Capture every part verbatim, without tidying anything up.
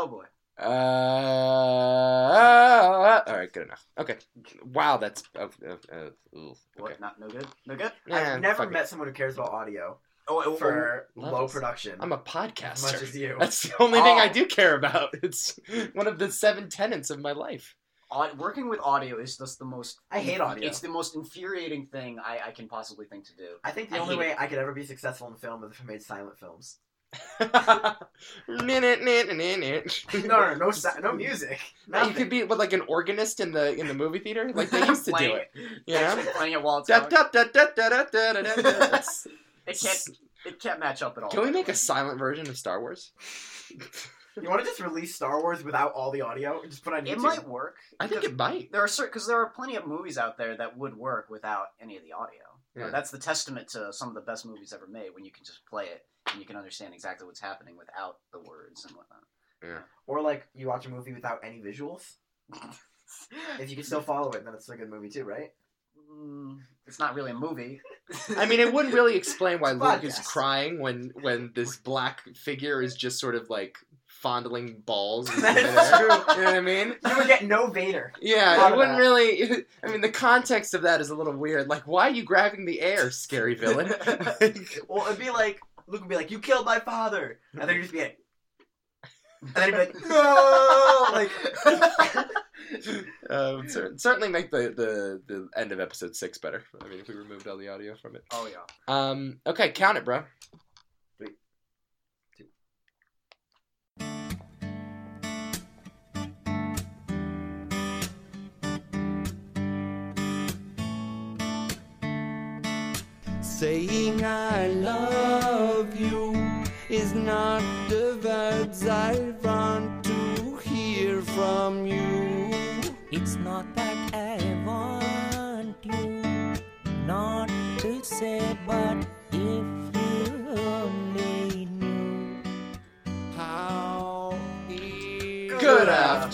Oh boy. Uh, uh, all right, good enough. Okay. Wow, that's uh, uh, uh, ooh, What? okay. Not no good. No good. Yeah, I've never fuck met it. someone who cares about audio Oh, for oh, low levels. production. I'm a as podcaster. much as you. That's the only thing I Oh. do care about. It's one of the seven tenets of my life. Au- working with audio is just the most. I hate audio. It's the most infuriating thing I, I can possibly think to do. I think the I only hate way it. I could ever be successful in film is if I made silent films. no, No, no, no, sa- no music. You Nothing. could be with like an organist in the in the movie theater, like they used to do Playing it. Yeah. Playing it while it's Da, going. da, da, da, da, da, da, da, da. That's- It can't. It can't match up at all. Can we make a silent version of Star Wars? You want to just release Star Wars without all the audio and just put it on YouTube? It might work. I think it might. There are certain because there are plenty of movies out there that would work without any of the audio. You know, Yeah. that's the testament to some of the best movies ever made when you can just play it and you can understand exactly what's happening without the words and whatnot. Yeah. Or like you watch a movie without any visuals. If you can still follow it, then it's a good movie too, right? Mm, it's not really a movie. I mean, it wouldn't really explain why It's a Luke is podcast. crying when when this black figure is just sort of like fondling balls. in That is midair. true. You know what I mean? You would get no Vader. Yeah, Thought you of wouldn't that. really. I mean, the context of that is a little weird. Like, why are you grabbing the air, scary villain? Like, Well, it'd be like Luke would be like, "You killed my father," and then he'd just be like, and then he'd be like, "No!" Like, uh, would cer- certainly make the, the, the end of episode six better. I mean, if we removed all the audio from it. Oh yeah. Um. Okay, count it, bro. Three, two. Saying I love you is not the words I want to hear from you. It's not that I want you not to say, but if you only knew. How Good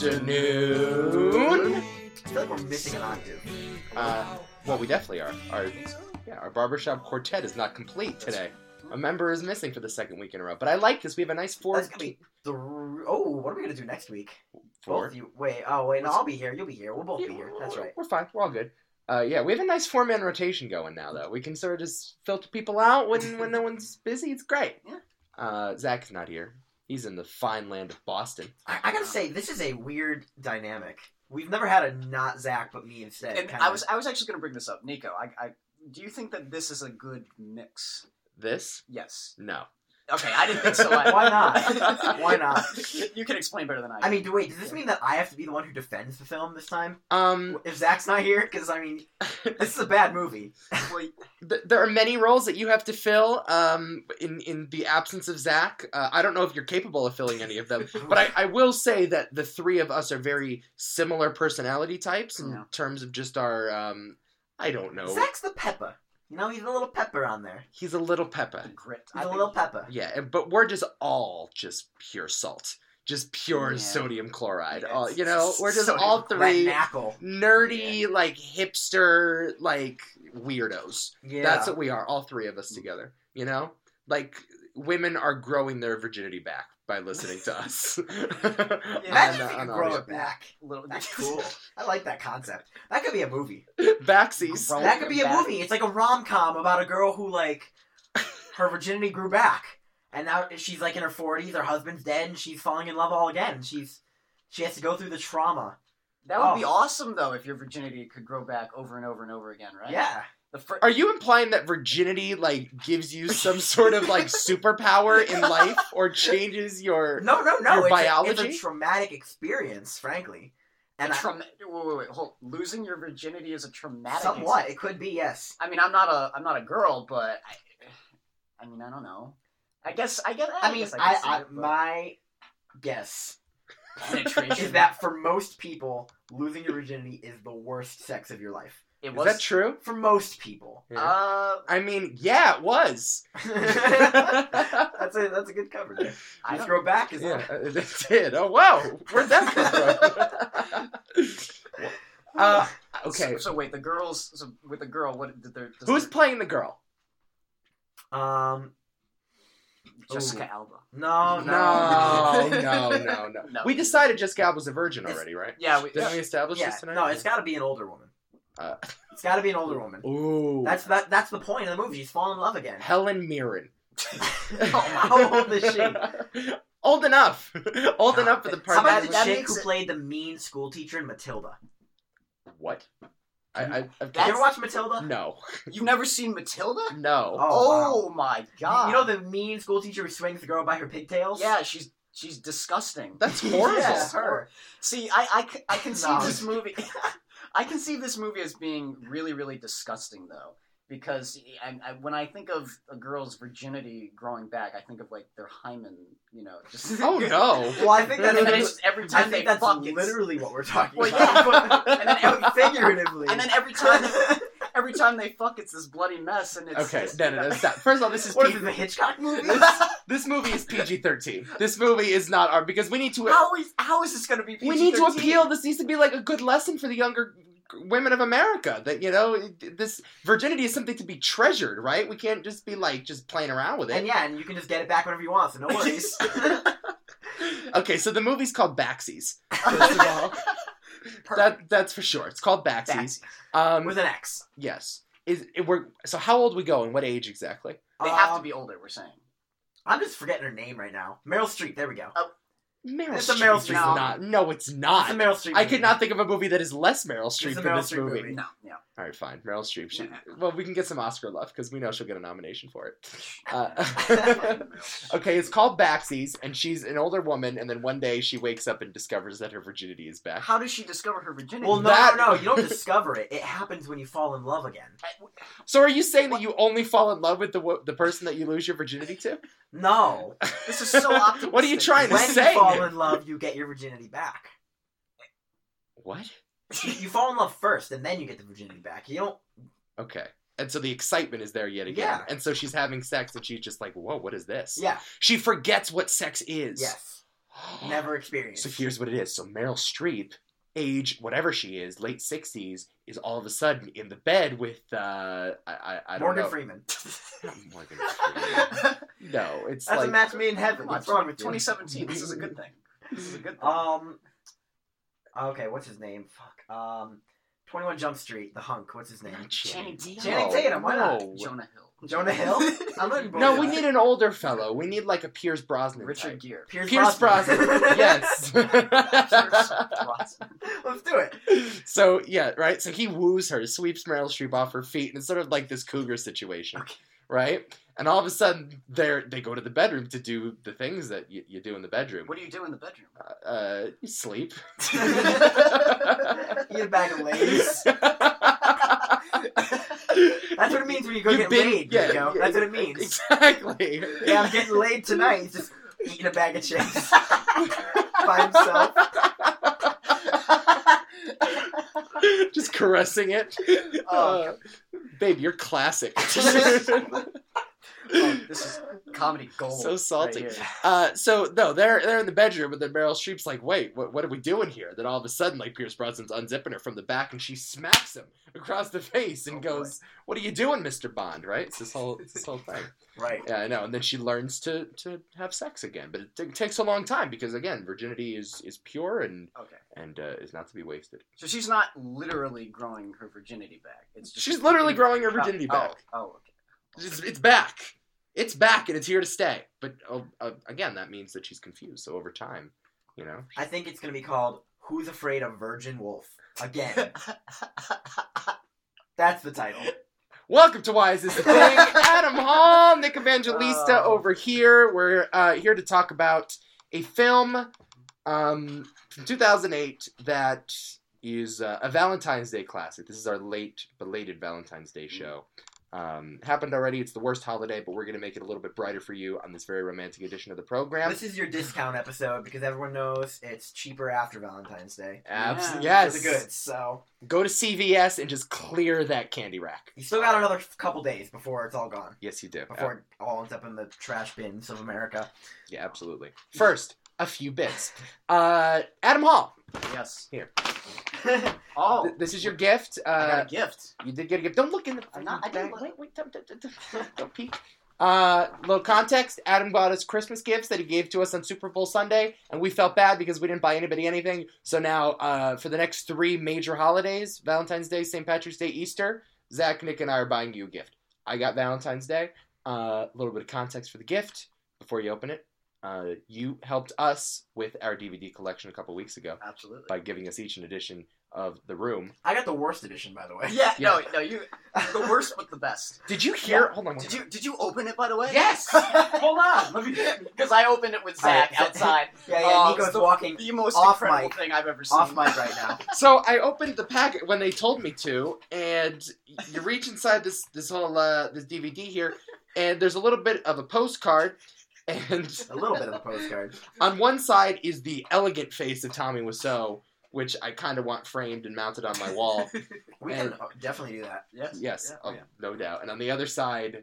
afternoon. I feel like we're missing an octave. Uh, well, we definitely are. Our yeah, our barbershop quartet is not complete today. A member is missing for the second week in a row. But I like this. We have a nice four. That's gonna be thr Oh, what are we gonna do next week? four. Both of you. Wait. Oh, wait. No, I'll be here. You'll be here. We'll both Yeah, be here. That's right. We're fine. We're all good. Uh, yeah, we have a nice four-man rotation going now, though. We can sort of just filter people out when, when no one's busy. It's great. Yeah. Uh, Zach's not here. He's in the fine land of Boston. I, I gotta say, this is a weird dynamic. We've never had a not Zach, but me instead. And kinda. I was I was actually going to bring this up, Nico. I, I do you think that this is a good mix? This? Yes. No. Okay, I didn't think so. I, Why not? Why not? You can explain better than I. I can. mean, do, wait, does this mean that I have to be the one who defends the film this time? Um, If Zach's not here? Because, I mean, this is a bad movie. Well, th- there are many roles that you have to fill. Um, in in the absence of Zach, uh, I don't know if you're capable of filling any of them. But I, I will say that the three of us are very similar personality types in Yeah. terms of just our. Um, I don't know. Zach's the pepper. You know, he's a little pepper on there. He's a little pepper. the grit. He's I a think- little pepper. Yeah, and- but we're just all just pure salt, just pure Yeah. sodium chloride. Yeah, all, it's- you know, we're just sodium all three Rat knackle. nerdy, like hipster, like weirdos. Yeah. That's what we are, all three of us together. You know, like women are growing their virginity back by listening to us. Imagine On, if you uh, could on grow audio. it back. Little, That's cool. I like that concept. That could be a movie. Backsies. Grow- That could be a back. movie. It's like a rom-com about a girl who, like, her virginity grew back. And now she's, like, in her forties, her husband's dead, and she's falling in love all again. She's She has to go through the trauma. That would Oh. be awesome, though, if your virginity could grow back over and over and over again, right? Yeah. The fir- Are you implying that virginity like gives you some sort of like superpower in life, or changes your? No, no, no. Your it's, biology? A, it's a traumatic experience, frankly. And a I- trauma- wait, wait, wait, hold. Losing your virginity is a traumatic. somewhat. ex- It could be, yes. I mean, I'm not a, I'm not a girl, but I, I mean, I don't know. I guess, I guess. I mean, guess I, can see I, it, but my guess penetration is that for most people, losing your virginity is the worst sex of your life. it Is was. that true? For most people. Yeah. Uh, I mean, yeah, it was. that's a that's a good cover there. I You don't- throw back is Yeah, uh, it did. Oh, wow. Where'd that come from? uh, okay. So, so wait, the girls. So with the girl, what did there? does Who's there- playing the girl? Um, Jessica Ooh. Alba. No, No, no, no, no, no. No. We decided Jessica Alba's a virgin It's- already, right? Yeah, we, Didn't we establish Yeah, this tonight? no, it's got to be an older woman. Uh, It's got to be an older woman. ooh. That's that. That's the point of the movie. She's falling in love again. Helen Mirren. How old is she? Old enough. Old God, enough for the How part. about that- the that chick makes who it- played the mean school teacher in Matilda? What? I, I, I've, Did you ever watch Matilda? no. You've never seen Matilda? No. Oh, Oh, my god! You know the mean school teacher who swings the girl by her pigtails? Yeah, she's she's disgusting. That's horrible. Yeah, her. See, I I, c- I conceive No. this movie. I conceive this movie as being really really disgusting though, because I, I, when I think of a girl's virginity growing back, I think of like their hymen, you know. Just Oh no. Well, I think that's And then li- it's just every I time think they that's fuck, it's- literally what we're talking Well, about. yeah, and then every, figuratively. and then every time every time they fuck, it's this bloody mess, and it's Okay, it's, no, no, no, stop. First of all, this is what P- is it, the Hitchcock movie? this, this movie is P G thirteen. This movie is not R because we need to How is how is this going to be? P G we need to appeal. This needs to be like a good lesson for the younger women of America. That you know, this virginity is something to be treasured, right? We can't just be like just playing around with it. And yeah, and you can just get it back whenever you want, so no worries. Okay, so the movie's called Backsies. First of all, that that's for sure. It's called Backsies. Um, With an X. yes. Is it, we're so how old we going? What age exactly? They have to Um, be older. We're saying. I'm just forgetting her name right now. Meryl Streep. There we go. Meryl It's a Streep Meryl is Streep not. No, it's not. It's a Meryl Streep. I movie. could not think of a movie that is less Meryl Streep It's a than Meryl this Streep movie. movie. No, yeah. All right, fine. Meryl Streep. She, Yeah. well, we can get some Oscar love because we know she'll get a nomination for it. Uh, okay, it's called Backsies, and she's an older woman, and then one day she wakes up and discovers that her virginity is back. How does she discover her virginity? Well, no, That- no, no. You don't discover it. It happens when you fall in love again. So are you saying that you only fall in love with the wo- the person that you lose your virginity to? No. This is so optimistic. What are you trying to When say? you fall in love, you get your virginity back. What? You, you fall in love first, and then you get the virginity back. You don't. Okay. And so the excitement is there yet again. Yeah. And so she's having sex, and she's just like, whoa, what is this? Yeah. She forgets what sex is. Yes. Never experienced. So here's what it is. So Meryl Streep, age whatever she is, late sixties, is all of a sudden in the bed with uh I I, I don't Morgan know. Freeman. Not Morgan Freeman. No, it's That's like a match made in heaven. Come on, What's wrong with you? twenty seventeen. This is a good thing. This is a good thing. Um. Okay, what's his name? Fuck. Um. twenty-one Jump Street. The hunk. What's his name? Not Channing Channing, Channing no, Tatum, why not? no. Jonah Hill. Jonah Hill. I'm letting both No, of we us. need an older fellow. We need like a Pierce Brosnan. Richard type. Gere. Pierce, Pierce Brosnan. Yes. Pierce Brosnan. Let's do it. So yeah, right. So he woos her, sweeps Meryl Streep off her feet, and it's sort of like this cougar situation, Okay. right? And all of a sudden, they they go to the bedroom to do the things that you, you do in the bedroom. What do you do in the bedroom? Uh, uh, you sleep. Eat a bag of Lay's. That's what it means when you go You've get been- laid. yeah, Nico. yeah, That's what it means. Exactly. Yeah, I'm getting laid tonight. He's just eating a bag of chips by himself. Just caressing it. Oh, Uh, babe, you're classic. Oh, this is comedy gold. So salty. right here. Uh, so no, they're they're in the bedroom, and then Meryl Streep's like, "Wait, what? What are we doing here?" Then all of a sudden, like Pierce Brosnan's unzipping her from the back, and she smacks him across the face and Oh, goes, "What are you doing, Mister Bond?" Right? It's this whole it's this whole thing. Right. Yeah, I know. And then she learns to to have sex again, but it, t- takes a long time because again, virginity is is pure and Okay. and uh, is not to be wasted. So she's not literally growing her virginity back. It's just She's literally growing her virginity oh, back. Oh, oh, okay. It's, it's back. It's back, and it's here to stay. But oh, uh, again, that means that she's confused. So over time, you know. I think it's going to be called Who's Afraid of Virgin Wolf? Again. That's the title. Welcome to Why Is This a Thing? Adam Hall, Nick Evangelista Oh. over here. We're uh, here to talk about a film um, from two thousand eight that is uh, a Valentine's Day classic. This is our late, belated Valentine's Day show. Um, happened already. It's the worst holiday, but we're going to make it a little bit brighter for you on this very romantic edition of the program. This is your discount episode because everyone knows it's cheaper after Valentine's Day. Abs- Yeah. yes. For the goods, so Go to C V S and just clear that candy rack. you still got another couple days before it's all gone. Yes, you do. Before it all ends up in the trash bins of America. Yeah, absolutely. First, a few bits. Uh, Adam Hall. Yes. Here. Oh, Th- This is your gift. I got Uh, a gift. you did get a gift. Don't look in the. I'm not- I bag. didn't Wait, wait, don't, don't, don't, don't peek. Uh, little context, Adam got us Christmas gifts that he gave to us on Super Bowl Sunday, and we felt bad because we didn't buy anybody anything. So now, uh, for the next three major holidays, Valentine's Day, Saint Patrick's Day, Easter, Zach, Nick, and I are buying you a gift. I got Valentine's Day. A uh, little bit of context for the gift before you open it. Uh, you helped us with our D V D collection a couple weeks ago Absolutely. by giving us each an edition of The Room. I got the worst edition, by the way. Yeah, Yeah. no, no, you the worst but the best. Did you hear? Yeah. Hold on. Did you did you open it by the way? Yes! Hold on. Let me. Because I opened it with Zach Alright, outside. Yeah, yeah. Oh, Nico's it's the- walking The most Off incredible mic. thing I've ever seen. off mic right now. So I opened the packet when they told me to, and you reach inside this this whole uh, this D V D here, and there's a little bit of a postcard, and A little bit of a postcard. on one side is the elegant face of Tommy Wiseau, which I kind of want framed and mounted on my wall. We And- can uh, definitely do that. Yes. Yes, Yeah, oh, oh, yeah. no doubt. And on the other side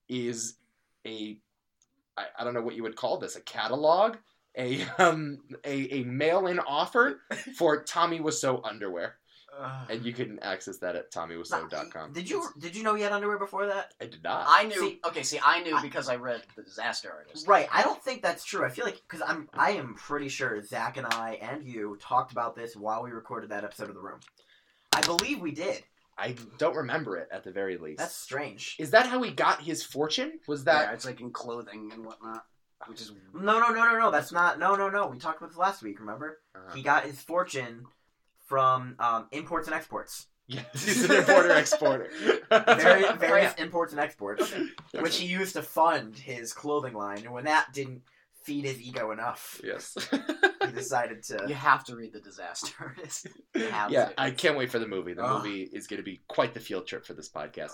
is a, I, I don't know what you would call this, a catalog, a um a, a mail-in offer for Tommy Wiseau underwear, Ugh. and you can access that at tommy wiseau dot com. Did you did you know he had underwear before that? I did not. I knew. See- okay, see, I knew I- because I read The Disaster Artist. Right. I don't think that's true. I feel like because I'm I am pretty sure Zach and I and you talked about this while we recorded that episode of The Room. I believe we did. I don't remember it at the very least. That's strange. Is that how he got his fortune? Was Yeah, that it's like in clothing and whatnot, which is No, no, no, no, no. That's not. No, no, no. We talked about this last week. Remember? uh, He got his fortune from um, imports and exports. yes, he's an importer exporter. Very, Oh, various imports and exports, which he used to fund his clothing line. And when that didn't feed his ego enough, Yes. he decided to. you have to read The Disaster Artist. You have Yeah, to. I can't wait for the movie. The Ugh. movie is going to be quite the field trip for this podcast.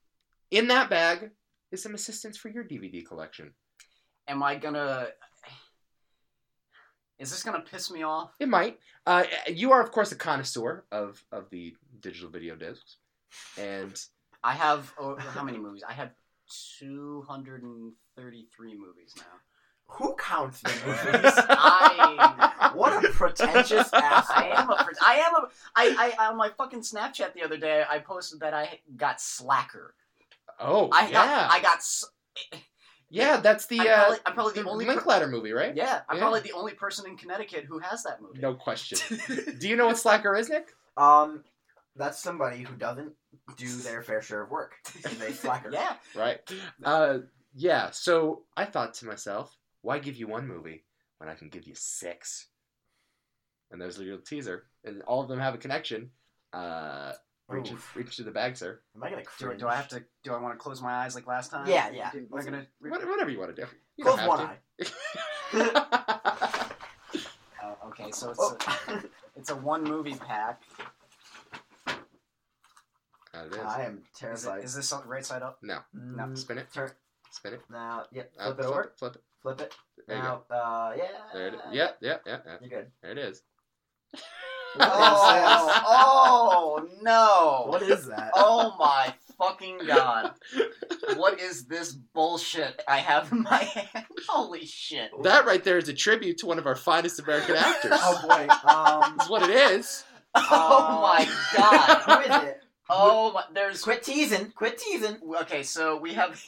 In that bag is some assistance for your D V D collection. Am I gonna? Is this gonna piss me off? It might. Uh, you are, of course, a connoisseur of, of the digital video discs. And I have oh, how many movies? I have two hundred and thirty-three movies now. Who counts the movies? I What a pretentious asshole. I am a. I am a. I, I on my fucking Snapchat the other day, I posted that I got Slacker. Oh, I yeah. got. I got. s- yeah, that's the, I'm uh, probably- I'm probably the the only per- Linklater movie, right? Yeah, I'm Yeah. probably the only person in Connecticut who has that movie. No question. Do you know what Slacker is, Nick? Um, that's somebody who doesn't do their fair share of work. He's a slacker. Yeah. Right. Uh, yeah, so I thought to myself, why give you one movie when I can give you six? And there's a little teaser, and all of them have a connection. Uh, reach, Oof. reach to the bag, sir. Am I gonna Do, cringe? do I have to? Do I want to close my eyes like last time? Yeah, yeah. We're gonna. What, whatever you want to do. You Close don't one have eye. to. Oh, okay, so it's Oh. a, it's a one movie pack. That it is. I am Is, it, terrified. is this right side up? No. Mm, Spin it. Turn Spin it. now. Yep. Uh, Flip it over. Flip it. Flip it. There you Now. Uh. Yeah. There it is. Yeah, yeah, yeah, yeah. You're good. There it is. Oh, oh no! What is that? Oh my fucking god! What is this bullshit I have in my hand? Holy shit! That right there is a tribute to one of our finest American actors. Oh boy. Um. That's what it is. Oh my god! Who is it? Oh my! There's Quit teasing. Quit teasing. okay. So we have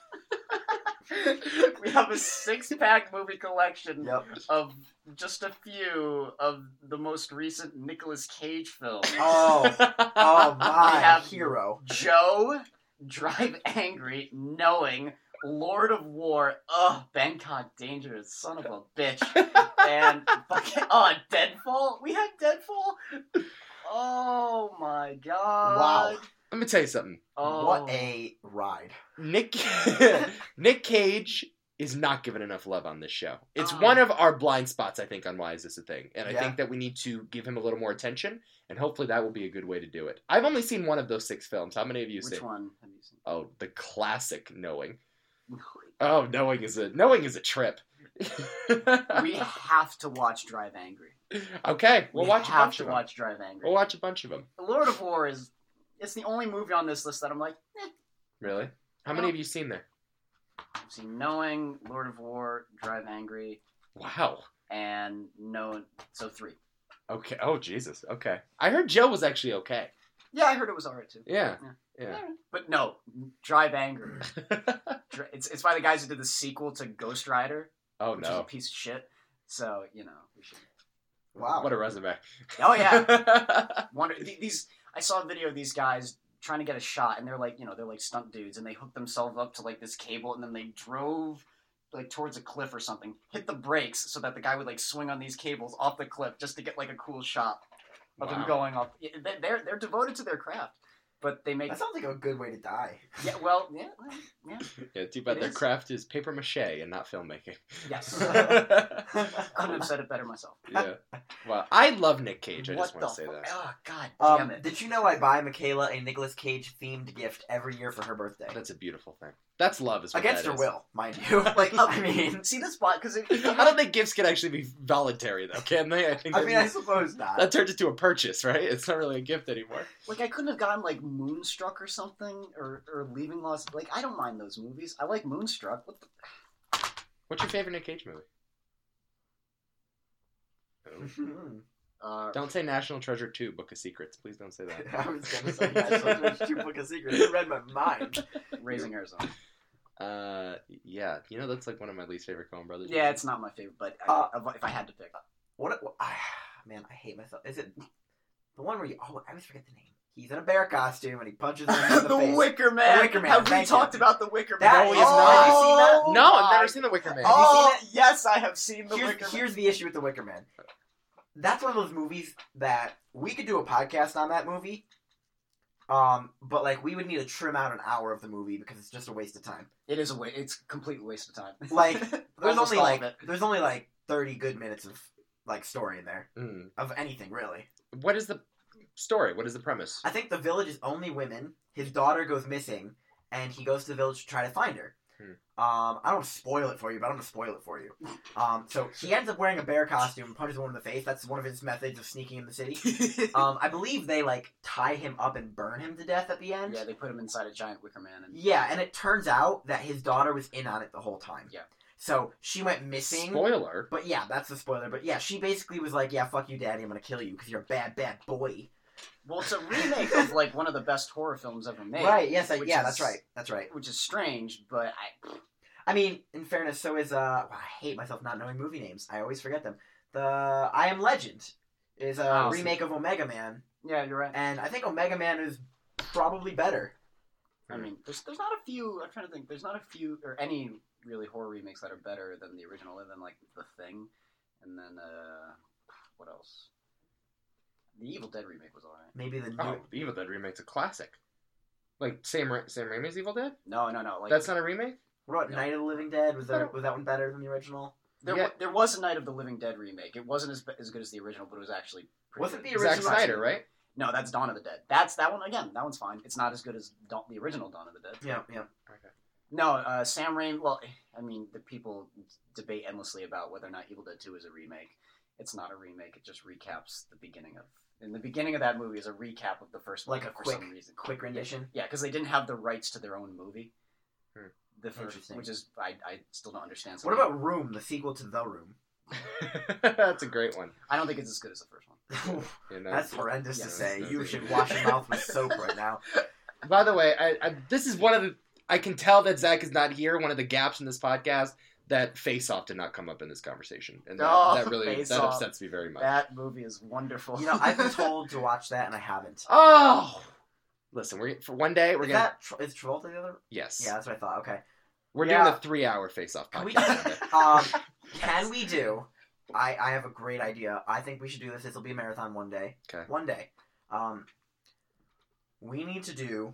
we have a six-pack movie collection Yep. of just a few of the most recent Nicolas Cage films. Oh. Oh my We have- hero. Joe, Drive Angry, Knowing, Lord of War, ugh, Bangkok Dangerous, son of a bitch, and fucking, oh, Deadfall? We had Deadfall? Oh my god. Wow. Let me tell you something. Oh. What a ride. Nick Nick Cage is not given enough love on this show. It's Oh. one of our blind spots, I think, on Why Is This a Thing? And I Yeah. think that we need to give him a little more attention, and hopefully that will be a good way to do it. I've only seen one of those six films. How many of you Which seen? one have you seen? Oh, the classic Knowing. Oh, Knowing is a Knowing is a trip. We have to watch Drive Angry. Okay, we'll we watch a have bunch to of them. watch Drive Angry. We'll watch a bunch of them. Lord of War is it's the only movie on this list that I'm like, eh. Really? How many Well- have you seen there? I've seen Knowing, Lord of War, Drive Angry, Wow. and no, so three. Okay. Oh, Jesus. Okay. I heard Joe was actually okay. Yeah, I heard it was alright too. Yeah, Yeah. yeah. But no, Drive Angry. Dri- It's it's by the guys who did the sequel to Ghost Rider, Oh which is a no! piece of shit. So you know we should. Wow. What a resume! Oh yeah. Wonder th- these. I saw a video of these guys trying to get a shot, and they're like, you know, they're like stunt dudes, and they hooked themselves up to like this cable, and then they drove like towards a cliff or something, hit the brakes so that the guy would like swing on these cables off the cliff just to get like a cool shot of Wow. him going off. Yeah, they- They're they're devoted to their craft, but they make That sounds like a good way to die. yeah. Well, yeah, well, yeah. Yeah, too bad It their is. craft is paper mache and not filmmaking. Yes. yeah. Couldn't have said it better myself. Well, I love Nick Cage. I what just want the to say fu- that. Oh god damn Um, it. did you know I buy Michaela a Nicolas Cage themed gift every year for her birthday? That's a beautiful thing. That's love, is what Against that her is. will, mind you. Like, I mean, See this spot because if, if you I don't think gifts can actually be voluntary, though, can they? I think I that mean, I means- suppose not. that turns into a purchase, right? It's not really a gift anymore. like I couldn't have gotten like Moonstruck or something or or Leaving Las. Like I don't mind those movies. I like Moonstruck. What the... What's your favorite Nick Cage movie? Uh, Don't say National Treasure two, Book of Secrets. Please don't say that. I was gonna say that's two book of secrets. You read my mind. Raising Arizona. Uh, yeah, you know that's like one of my least favorite Coen Brothers. Yeah, movies. it's not my favorite, but I, Uh, if I had to pick, What? what ah, man, I hate myself. Is it the one where you? Oh, I always forget the name. He's in a bear costume and he punches him in the, the face. Wicker Man. The Wicker Man, Have we thank talked you. about the Wicker Man? That No, we is- have not. Have you seen that? Oh No, I've my- never seen The Wicker Man. Have you Oh seen yes, I have seen the here's, Wicker Man. here's the issue with the Wicker Man. That's one of those movies that we could do a podcast on that movie. Um, but like we would need to trim out an hour of the movie because it's just a waste of time. It is a wa- It's a complete waste of time. Like there's Almost only all like of it. there's only like thirty good minutes of like story in there Mm. of anything really. What is the story? What is the premise? I think the village is only women. His daughter goes missing, and he goes to the village to try to find her. Hmm. Um, I don't want to spoil it for you, but I'm gonna spoil it for you. Um, so he ends up wearing a bear costume and punches one in the face. That's one of his methods of sneaking in the city. Um, I believe they like tie him up and burn him to death at the end. yeah, they put him inside a giant Wicker Man, and Yeah, and it turns out that his daughter was in on it the whole time. Yeah. So she went missing. Spoiler. But yeah, that's the spoiler. But yeah, she basically was like, "Yeah, fuck you, daddy. I'm gonna kill you because you're a bad, bad boy." well, it's a remake of like one of the best horror films ever made. Right? Yes. I, which yeah, is- that's right. That's right. Which is strange, but I. I mean, in fairness, so is uh. I hate myself not knowing movie names. I always forget them. The I Am Legend is a Oh, remake of Omega Man, Yeah, you're right. and I think Omega Man is probably better. I mean, there's there's not a few. I'm trying to think. There's not a few or any really horror remakes that are better than the original, other than like The Thing, and then uh, what else? The Evil Dead remake was alright. Maybe the new. Oh, the Evil Dead remake's a classic. Like Sam Ra- Sam Raimi's Evil Dead? No, no, no. Like That's not a remake? What No. Night of the Living Dead was there? Oh. Was that one better than the original? there. Yeah. wa- There was a Night of the Living Dead remake. It wasn't as as good as the original, but it was actually pretty Was it good. the Zack original- Snyder, right? No, that's Dawn of the Dead. That's that one again. That one's fine. It's not as good as Dawn, the original Dawn of the Dead. Yeah, yeah. No, uh, Sam Raimi. Well, I mean, the people debate endlessly about whether or not Evil Dead Two is a remake. It's not a remake. It just recaps the beginning of. In the beginning of that movie is a recap of the first Like movie a for quick- some reason. Quick rendition. Yeah, because they didn't have the rights to their own movie. Hmm. The first, Interesting. which is I, I still don't understand. What something. about Room, the sequel to The Room? That's a great one. I don't think it's as good as the first one. You know? That's horrendous Yeah. to say. No, You no, should no. wash your mouth with soap right now. By the way, I, I this is one of the. I can tell that Zach is not here. One of the gaps in this podcast that Face Off did not come up in this conversation, and that, Oh, that really Face that Off. upsets me very much. That movie is wonderful. You know, I've been told to watch that and I haven't. Oh, listen, we're for one day we're Is gonna that Tra- is Travolta the other? yes, Yeah, that's what I thought. Okay. we're Yeah. doing a three-hour Face Off Can we? podcast. one day. um, can we do? I I have a great idea. I think we should do this. This will be a marathon one day. Okay. One day. Um, we need to do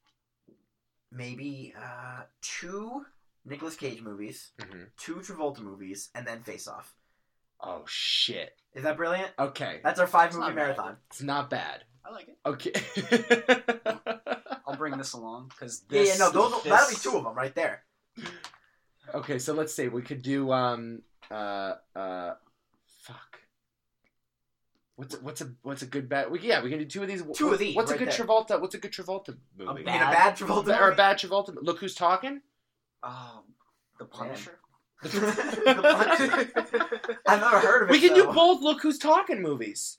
maybe uh two Nicolas Cage movies, Mhm. two Travolta movies, and then Face Off. Oh shit. Is that brilliant? Okay, That's our five It's movie not bad. marathon. it's not bad. I like it. Okay. I'll bring this along because Yeah, yeah, no, those this, that'll be two of them right there. Okay, so let's see. We could do um uh uh fuck. What's a, what's a what's a good bet? We, yeah, we can do two of these. Two of these, What's a right good there. Travolta? What's a good Travolta movie? You mean a bad- bad Travolta or a movie? bad Travolta? Look Who's Talking. Oh, The Punisher. The Punisher. I've never heard of it. We can so- do both Look Who's Talking movies.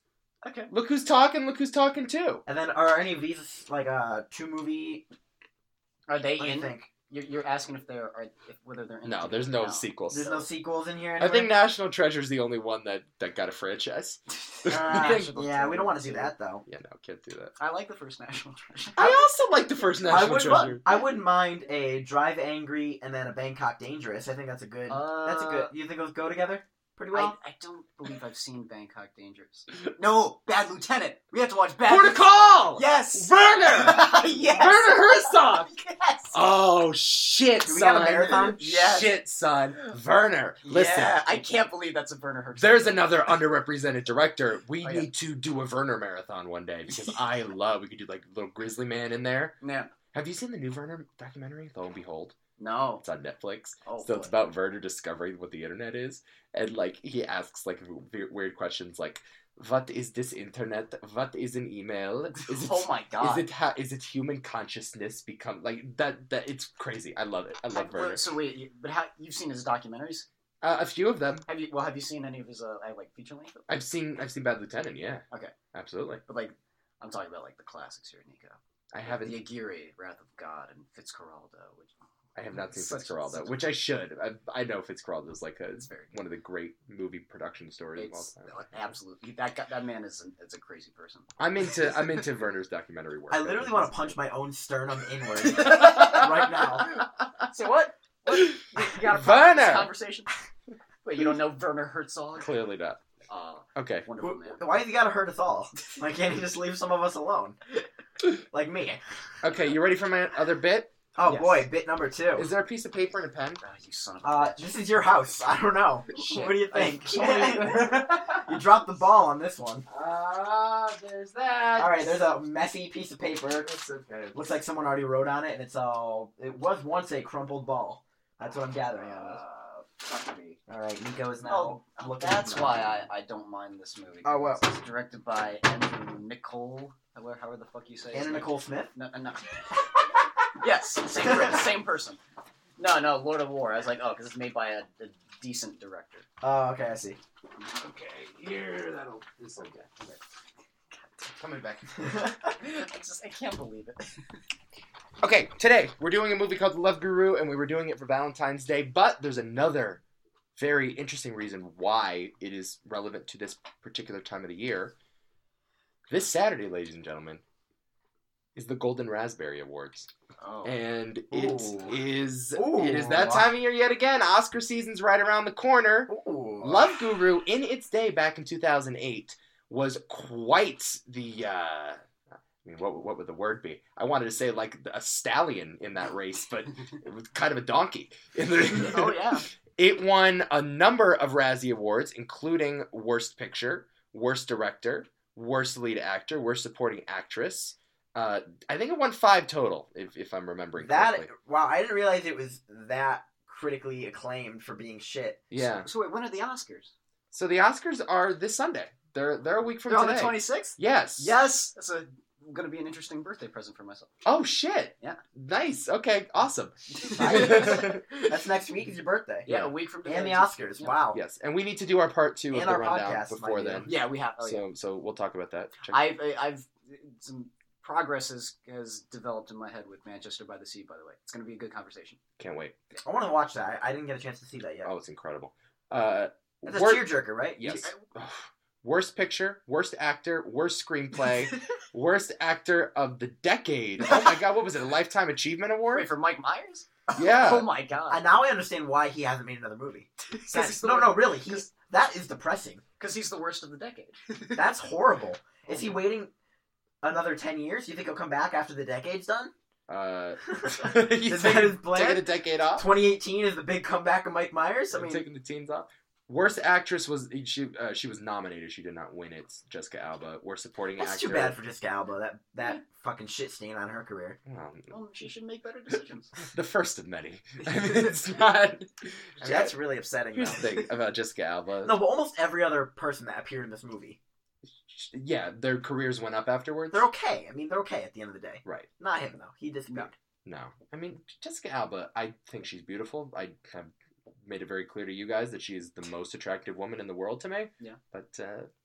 Okay. Look who's talking. Look who's talking too. And then are any of these like uh two movie? Are they What do you in? think? You're, you're asking if they're, are, if, whether they're in. No, together. there's no sequels. There's no sequels in here. I Anywhere? think National Treasure's the only one that, that got a franchise. Uh, National yeah, we don't want to Treasure. do that though. Yeah, no, can't do that. I like the first National Treasure. I also like the first I National would. Treasure. I wouldn't mind a Drive Angry and then a Bangkok Dangerous. I think that's a good. Uh, that's a good. You think those go together pretty well? I, I don't believe I've seen Bangkok Dangerous. No, Bad Lieutenant. We have to watch Bad Port of Call! Yes! Werner! Yes! Werner Herzog! Yes! Oh, shit, Do we son. have a marathon? Yes. Shit, son. Werner, listen. Yeah, I can't believe that's a Werner Herzog. There's another underrepresented director. We Oh, yeah. need to do a Werner marathon one day because I love. We could do like little Grizzly Man in there. Yeah. Have you seen the new Werner documentary? Lo and Behold, No. it's on Netflix. Oh, so boy. it's about Werner discovering what the internet is, and like he asks like w- weird questions like, "What is this internet? What is an email? Is it, Oh my god. is it ha- is it human consciousness become like that? That it's crazy. I love it. I love I- Werner. So wait, you- but how you've seen his documentaries? Uh, a few of them. Have you? Well, have you seen any of his uh, like feature length? I've seen. I've seen Bad Lieutenant. Yeah. Okay. Absolutely. But like, I'm talking about like the classics here, Nico. I haven't. The Aguirre, Wrath of God, and Fitzcarraldo. Which I have not seen Such- Fitzcarraldo, such- which I should. I, I know Fitzcarraldo is like a, It's very good. one of the great movie production stories It's of all time. absolutely that guy, that man is an, is a crazy person. I'm into I'm into Werner's documentary work. I literally want to punch my own sternum inward right right now. So what? What? You got a Werner! this conversation? Wait, you don't know Werner Herzog? Clearly not. Uh, Okay. wonderful man. Why have you got to hurt us all? Why can't you just leave some of us alone? Like me. Okay, you ready for my other bit? Oh Yes. boy, bit number two. Is there a piece of paper and a pen? Ah, you son of a Uh, bitch. this is your house. I don't know. Shit. What do you think? I You dropped the ball on this one. Ah, there's that. All right, there's a messy piece of paper. It's okay. Looks like someone already wrote on it, and it's all. It was once a crumpled ball. That's what I'm gathering out of this. Uh, fuck me. All right, Nico is Oh, now looking. that's why I, I don't mind this movie. Oh, well. It's directed by Andrew Nicole. However, however the fuck you say his Anna name. Nicole Smith. No, no. Yes, same, per- same person. No, no, Lord of War. I was like, oh, because it's made by a, a decent director. Oh, okay, I see. Okay, here that'll this will get. Okay. Coming back. I just, I can't believe it. Okay, today we're doing a movie called The Love Guru, and we were doing it for Valentine's Day, but there's another very interesting reason why it is relevant to this particular time of the year. This Saturday, ladies and gentlemen, is the Golden Raspberry Awards. Oh. And it Ooh. is Ooh. it is that time of year yet again. Oscar season's right around the corner. Ooh. Love Guru, in its day back in two thousand eight, was quite the, uh, I mean, what, what would the word be? I wanted to say like a stallion in that race, but it was kind of a donkey. In the, Oh, yeah. It won a number of Razzie Awards, including Worst Picture, Worst Director, Worst Lead Actor, Worst Supporting Actress. Uh, I think it won five total, if, if I'm remembering That correctly. wow, I didn't realize it was that critically acclaimed for being shit. Yeah. So, so wait, when are the Oscars? So the Oscars are this Sunday. They're they're a week from They're on today. the twenty-sixth? Yes. Yes! That's a going to be an interesting birthday present for myself. Oh shit. Yeah. Nice. Okay. Awesome. That's next week is your birthday. Yeah, a week from today. And the Oscars. Yeah. Wow. Yes, and we need to do our part two of And the our rundown podcast, before mind you. then. Yeah, we have. Oh, so yeah. so we'll talk about that. Check- I've, I've, some progress has, has developed in my head with Manchester by the Sea, by the way. It's going to be a good conversation. Can't wait. I want to watch that. I I didn't get a chance to see that yet. Oh, it's incredible. Uh, It's a wor- tearjerker, right? Yes. Ugh. Worst picture, worst actor, worst screenplay, worst actor of the decade. Oh my god, what was it? A Lifetime Achievement Award? Wait, for Mike Myers? Yeah. Oh my god. And now I understand why he hasn't made another movie. Because That's- he's, the no, wor- no, really. He's that is depressing. 'cause he's the worst of the decade. That's horrible. Is he waiting another ten years? You think he'll come back after the decade's done? Uh, Is he's that taking, his plan? taking a decade off. twenty eighteen is the big comeback of Mike Myers. I mean, taking the teens off. Worst actress was she. Uh, she was nominated. She did not win. It's Jessica Alba. Worst supporting that's actor. too bad for Jessica Alba. That that fucking shit stain on her career. Well, Well, she should make better decisions. the first of many. I mean, it's not. I mean, that's really upsetting. Here's though. the thing about Jessica Alba. No, but almost every other person that appeared in this movie, Yeah, their careers went up afterwards. they're okay. I mean, they're okay at the end of the day. Right. Not him though. He disappeared. No. I mean, Jessica Alba, I think she's beautiful. I have made it very clear to you guys that she is the most attractive woman in the world to me. Yeah. But uh,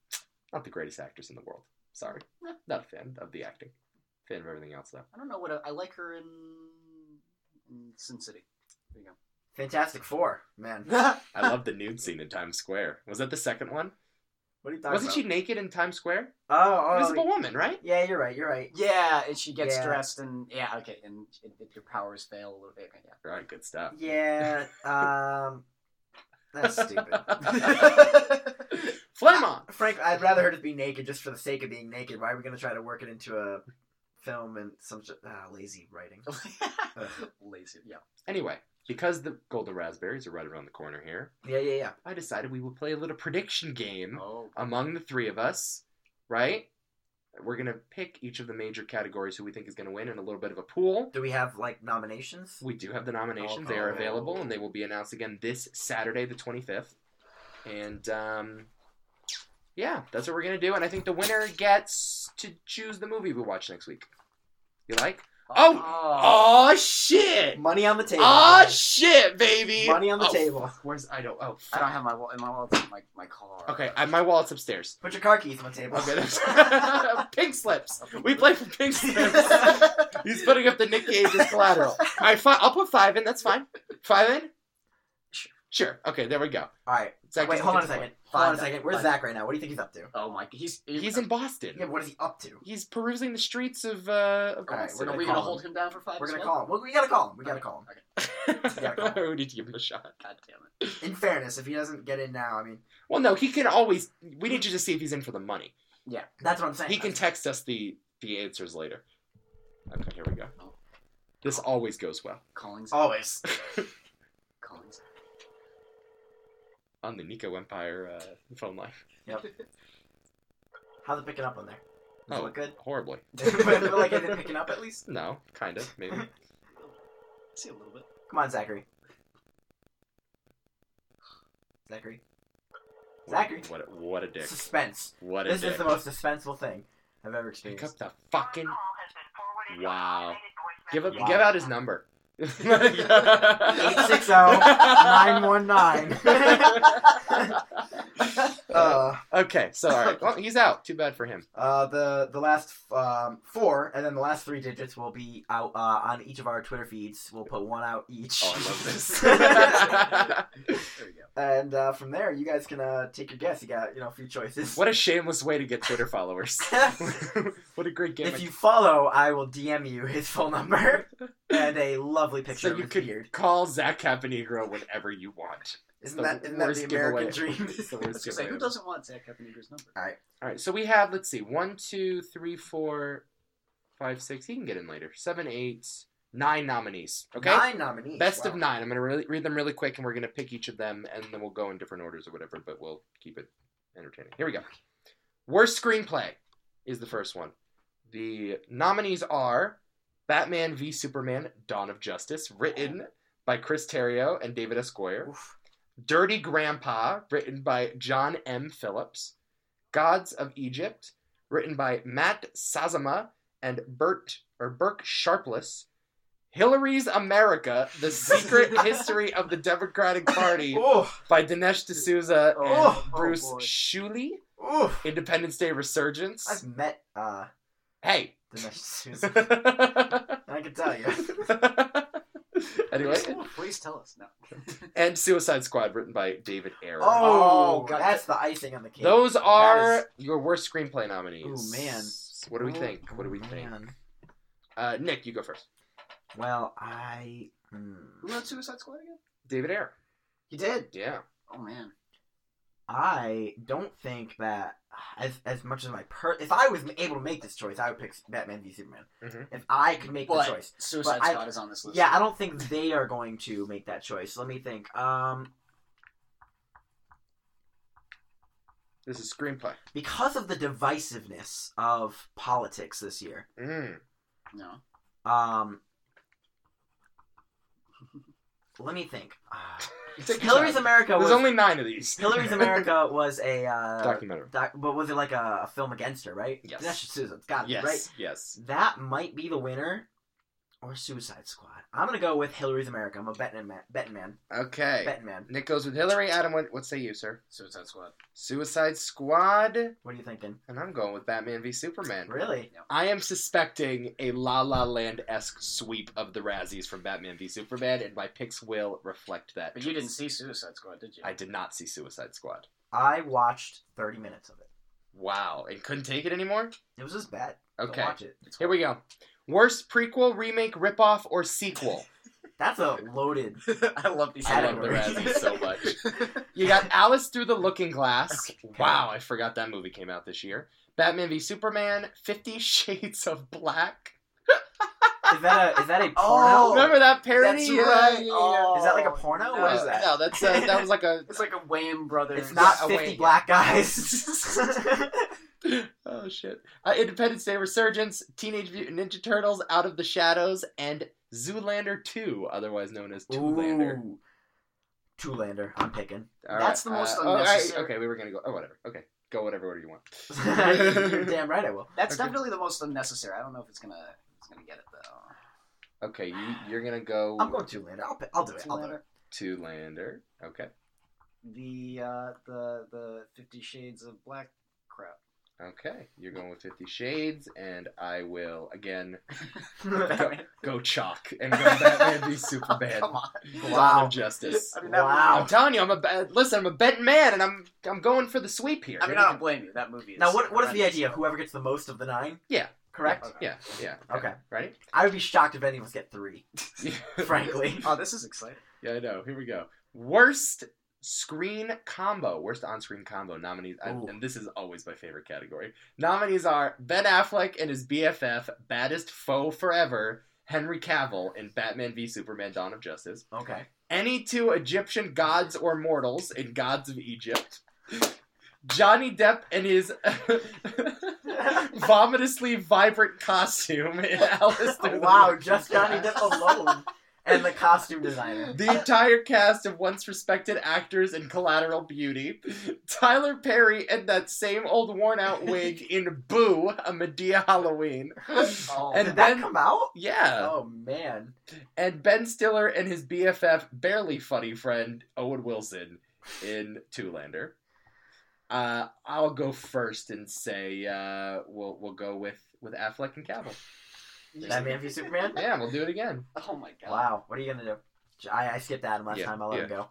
Not the greatest actress in the world. Sorry. Yeah. Not a fan of the acting. Fan of everything else, though. I don't know what I, I like her in, in Sin City. There you Fantastic Four, man. go. I love the nude scene in Times Square. Was that the second one? What are you talking Wasn't about? she naked in Times Square? Oh, oh. Invisible Woman, right? Yeah, you're right. You're right. Yeah, and she gets Yeah. dressed and yeah, okay, and if your powers fail a little bit, yeah. Right, good stuff. Yeah. Um. That's stupid. Flame on! Frank, I'd rather her just be naked just for the sake of being naked. Why are we gonna try to work it into a film and some sh- ah, lazy writing? Lazy, yeah. Anyway, because the Golden Raspberries are right around the corner here, Yeah, yeah, yeah. I decided we would play a little prediction game Oh, among the three of us, right? We're going to pick each of the major categories who we think is going to win in a little bit of a pool. Do we have like nominations? We do have the nominations. Oh, They are oh. available, and they will be announced again this Saturday, the twenty-fifth. And, um, yeah, that's what we're going to do. And I think the winner gets to choose the movie we watch next week. You like? Oh! Oh, shit! Money on the table. Oh, shit, baby! Money on the Oh, table. Where's... I don't... Oh, I fuck. don't have my wa- in my wallet. My my car. Okay, I, my wallet's upstairs. Put your car keys on the table. Okay, there's pink slips. We play for pink slips. He's putting up the Nick Cage as collateral. All right, fine. I'll put five in. That's fine. Five in. Sure. Sure. Okay, there we go. All right. Zach Wait, doesn't hold on a get the second. point. Hold on a Fine. second. Where's Fine. Zach right now? What do you think he's up to? Oh my, he's He's in Boston. Yeah, what is he up to? He's perusing the streets of. Uh, of All right, Boston. we're Are gonna we call gonna him. hold him down for five? We're as gonna well? call him. Well, we gotta call him. We gotta call him. Okay. call him. we need to give him a shot. God damn it. In fairness, if he doesn't get in now, I mean, Well, no, he can always. We need to just see if he's in for the money. that's what I'm saying. He can text us the the answers later. Okay, here we go. This always goes well Calling's Always. Calling's. on the Nico Empire uh, phone line. How's it picking up on there? Does Oh. it look good? Horribly. Like, is it picking up at least? No, kind of, maybe. See a little bit. Come on, Zachary. Zachary. Zachary. What a, what a dick. Suspense. What a This dick. is the most suspenseful thing I've ever Pick experienced. up the fucking. Wow. Give up. Wow. Give out his number. eight six zero, nine one nine. Uh, Okay, so all right. Well, he's out. Too bad for him. uh, the the last um, four, and then the last three digits will be out uh, on each of our Twitter feeds. We'll put one out each. Oh, I love this. There we go. And uh, from there, you guys can uh, take your guess. You got you know a few choices. What a shameless way to get Twitter followers. What a great gimmick. If you follow, I will D M you his phone number and a lovely picture so of you his could beard. call Zach Caponegro whenever you want. Isn't the that isn't that worst the American giveaway. dream? It's the I was worst gonna say, giveaway who ever. doesn't want Zach Caponegro's number? All right. All right, so we have, let's see, one, two, three, four, five, six. He can get in later. Seven, eight, nine nominees. Okay? Nine nominees. Best wow. of nine. I'm going to really, read them really quick, and we're going to pick each of them, and then we'll go in different orders or whatever, but we'll keep it entertaining. Here we go. Worst screenplay is the first one. The nominees are Batman v Superman, Dawn of Justice, written by Chris Terrio and David S. Goyer. Oof. Dirty Grandpa, written by John M. Phillips. Gods of Egypt, written by Matt Sazama and Bert or Burke Sharpless. Hillary's America: The Secret History of the Democratic Party Oh, by Dinesh D'Souza and Oh, oh Bruce boy. Shuley. oof. Independence Day Resurgence. I've met uh Hey. Dinesh D'Souza. I can tell you. Anyway, Please tell us. No. and Suicide Squad, written by David Ayer. Oh, God. that's the icing on the cake. Those are That is- your worst screenplay nominees. Ooh, man. What do we Oh, think? What do we oh, think? man. Uh, Nick, you go first. Well, I. Hmm. Who wrote Suicide Squad again? David Ayer. You did. Yeah. Oh man. I don't think that as as much as my per if I was able to make this choice, I would pick Batman v Superman. Mhm. If I could make But the choice. Suicide But I- Squad is on this list. Yeah, I don't think they are going to make that choice. Let me think. Um, This is screenplay. because of the divisiveness of politics this year. Mm. No. Um, let me think. Uh, Take your Hillary's time. America was There's only nine of these. Hillary's America was a uh, Documentary. doc, but was it like a, a film against her? Right? Yes. That's Susan. It's got to Yes. be right. Yes. That might be the winner. or Suicide Squad? I'm gonna go with Hillary's America. I'm a betting man. Betting man. Okay. Betting man. Nick goes with Hillary. Adam, what, what say you, sir? Suicide Squad. Suicide Squad. What are you thinking? And I'm going with Batman v Superman. Really? I am suspecting a La La Land-esque sweep of the Razzies from Batman v Superman, and my picks will reflect that. But you didn't see Suicide Squad, did you? I did not see Suicide Squad. I watched thirty minutes of it. Wow. And couldn't take it anymore? It was just bad. Don't Okay. watch it. It's Here we go. Worst prequel, remake, ripoff, or sequel? That's a loaded. I love these. I love the Category. Razzies so much. You got Alice Through the Looking Glass. Wow, I forgot that movie came out this year. Batman v Superman, Fifty Shades of Black. Is that a is that a porno? Oh, Remember that parody? That's Yeah, right. yeah, yeah. Oh, Is that like a porno? no. What is that? No, that's uh, that was like a. It's like a Wayne Brothers. It's not Yeah, fifty wait, black guys. Oh shit! Uh, Independence Day Resurgence, Teenage Mutant Ninja Turtles, Out of the Shadows, and Zoolander two, otherwise known as Toolander. Ooh. Toolander. I'm picking. All That's the most uh, oh, all right, unnecessary. okay, we were gonna go. Oh, whatever. Okay, go whatever order you want. You're damn right I will. That's Okay. definitely the most unnecessary. I don't know if it's gonna it's gonna get it though. Okay, you, you're gonna go. I'm going Toolander. I'll, pick- I'll do it. I'll do it. Zoolander. Toolander. Okay. The uh, the the Fifty Shades of Black crap. Okay, you're going with Fifty Shades, and I will again Batman. go chalk and go Batman v Superman. Come on. Dawn Wow. of Justice. I mean, that Wow. I'm telling you, I'm a ba- listen. I'm a betting man, and I'm I'm going for the sweep here. I mean, I don't blame you. That movie is. Now, what what is the horrendous. idea? Whoever gets the most of the nine? Yeah. Correct? Yeah, yeah. Okay. Ready? I would be shocked if any of us get three, frankly. Oh, this is exciting. Yeah, I know. Here we go. Worst screen combo. Worst on-screen combo nominees. I, Ooh. and this is always my favorite category. Nominees are Ben Affleck and his B F F, baddest foe forever, Henry Cavill in Batman v Superman: Dawn of Justice. Okay. Any two Egyptian gods or mortals in Gods of Egypt. Johnny Depp and his vomitously vibrant costume in Alice Through the Wow, Looking just Johnny Glass. Depp alone. And the costume designer. The entire cast of once respected actors in Collateral Beauty. Tyler Perry and that same old worn out wig in Boo, a Medea Halloween. Oh, And Did then- that come out? Yeah. Oh, man. And Ben Stiller and his B F F, barely funny friend, Owen Wilson in Toolander. Uh, I'll go first and say uh, we'll we'll go with, with Affleck and Cavill. Batman v Superman? Yeah, we'll do it again. Oh my god. Wow. What are you going to do? I, I skipped Adam last Yeah, time. I'll let yeah. him go.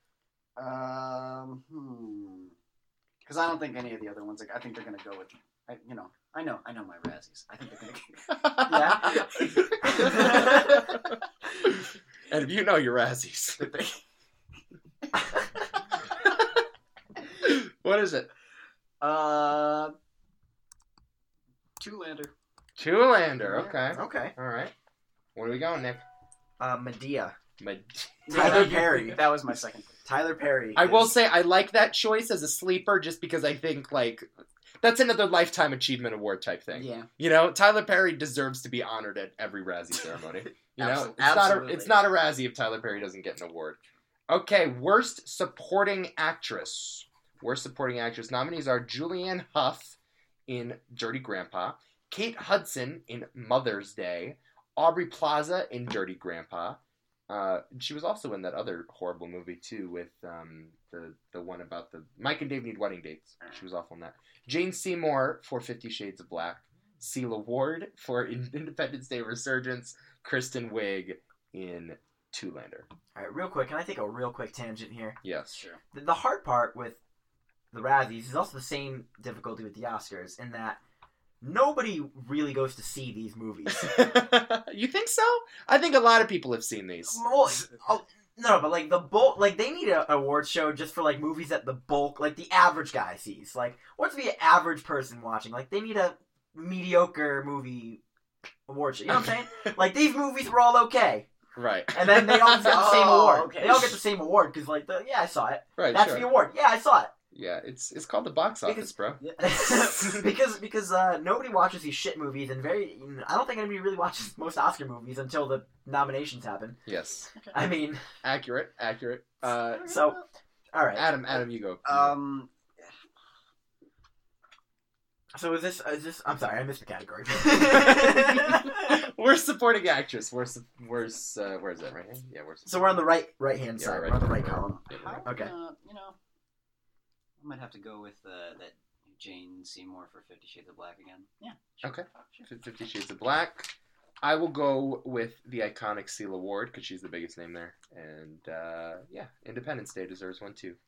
Um. Hmm. Because I don't think any of the other ones. Like, I think they're gonna go with. I, you know. I know. I know my Razzies. I think they're gonna. And if you know your Razzies. What is it? uh. Toolander. Toolander, okay. Okay. Alright. Where are we going, Nick? Uh, Medea. Med- Tyler Perry. That was my second. pick. Tyler Perry. I will is- say I like that choice as a sleeper just because I think, like, that's another Lifetime Achievement Award type thing. Yeah. You know, Tyler Perry deserves to be honored at every Razzie ceremony. You know, Absol- it's not a absolutely. it's not a Razzie if Tyler Perry doesn't get an award. Okay, worst supporting actress. Worst supporting actress nominees are Julianne Hough in Dirty Grandpa, Kate Hudson in Mother's Day, Aubrey Plaza in Dirty Grandpa. Uh, she was also in that other horrible movie too with um, the the one about the Mike and Dave Need Wedding Dates. She was awful in that. Jane Seymour for Fifty Shades of Black, Celia Ward for Independence Day Resurgence, Kristen Wiig in Toolander. All right, real quick. Can I take a real quick tangent here? Yes. Sure. The, the hard part with the Razzies is also the same difficulty with the Oscars in that nobody really goes to see these movies. You think so? I think a lot of people have seen these. Well, oh, no, but like the bulk, like they need an award show just for like movies that the bulk, like the average guy sees. Like, what's the average person watching? Like, they need a mediocre movie award show. You know what I'm saying? Like, these movies were all okay, Right. and then they all get the same Oh, award. okay. They all get the same award because, like, the yeah, I saw it. Right. That's sure. the award. Yeah, I saw it. Yeah, it's it's called the box office, bro. because because uh, nobody watches these shit movies, and very I don't think anybody really watches most Oscar movies until the nominations happen. Yes. I mean, Accurate. Accurate. Uh, so all right, Adam, Adam, you go. Um. So is this? Is this? I'm sorry, I missed the category. Worst supporting actress. Worst. Worst. Uh, where's that right here? Yeah, worst. So we're on the right right hand Yeah, side. right. We're on the right column. Yeah, How, right. Okay. Uh, you know, I might have to go with uh, that Jane Seymour for Fifty Shades of Black again. Yeah. Sure. Okay. Sure. Fifty Shades of Black. I will go with the iconic Cela Ward because she's the biggest name there, and uh, yeah, Independence Day deserves one too.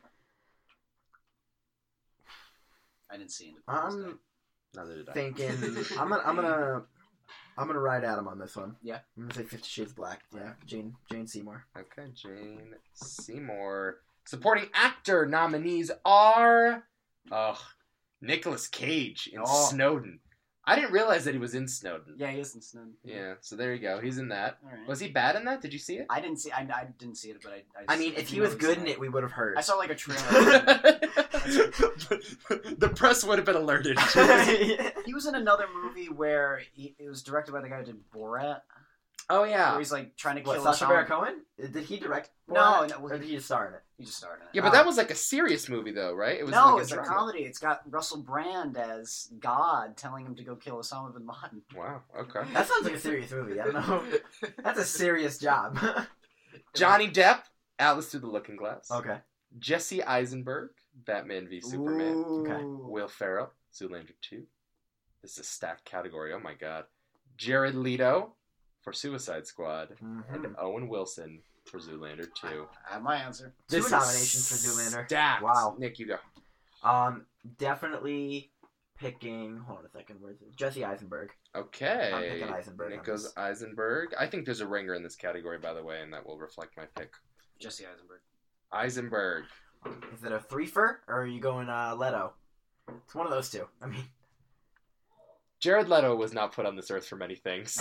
I didn't see Independence Day. I'm Neither did I. thinking. I'm gonna. I'm gonna. I'm gonna ride Adam on this one. Yeah. I'm gonna say Fifty Shades of Black. Yeah. Jane. Jane Seymour. Okay, Jane Seymour. Supporting actor nominees are, ugh, Nicolas Cage in Oh. Snowden. I didn't realize that he was in Snowden. Yeah, he is in Snowden. Yeah, so there you go. He's in that. All right. Was he bad in that? Did you see it? I didn't see. I, I didn't see it, but I. I, I mean, if do he was know he's good in it. it, we would have heard. I saw like a trailer. The press would have been alerted. He was in another movie where he, it was directed by the guy who did Borat. Oh Where yeah. he's like trying to What, kill Sacha Osama. Baron Cohen? Did he direct? No, Borat? no, well, or did he just star in it? He just starred in it. Yeah, but Oh. that was like a serious movie though, right? It was no, like it's a drama. comedy. It's got Russell Brand as God telling him to go kill Osama bin Laden. Wow. Okay. That sounds like a serious movie. I don't know. That's a serious job. Johnny Depp, Alice Through the Looking Glass. okay. Jesse Eisenberg, Batman v Superman. Ooh. Okay. Will Ferrell, Zoolander two. This is a stacked category. Oh my god. Jared Leto for Suicide Squad. Mhm. And Owen Wilson for Zoolander two. I have my answer. Two This is nominations for Zoolander. Stacked. Wow. Nick, you go. Um, definitely picking. Hold on a second. Where's it? Jesse Eisenberg. Okay. I'm picking Eisenberg on Nick goes this. Eisenberg. I think there's a ringer in this category, by the way, and that will reflect my pick. Jesse Eisenberg. Eisenberg. Is it a threefer or are you going uh, Leto? It's one of those two. I mean, Jared Leto was not put on this earth for many things.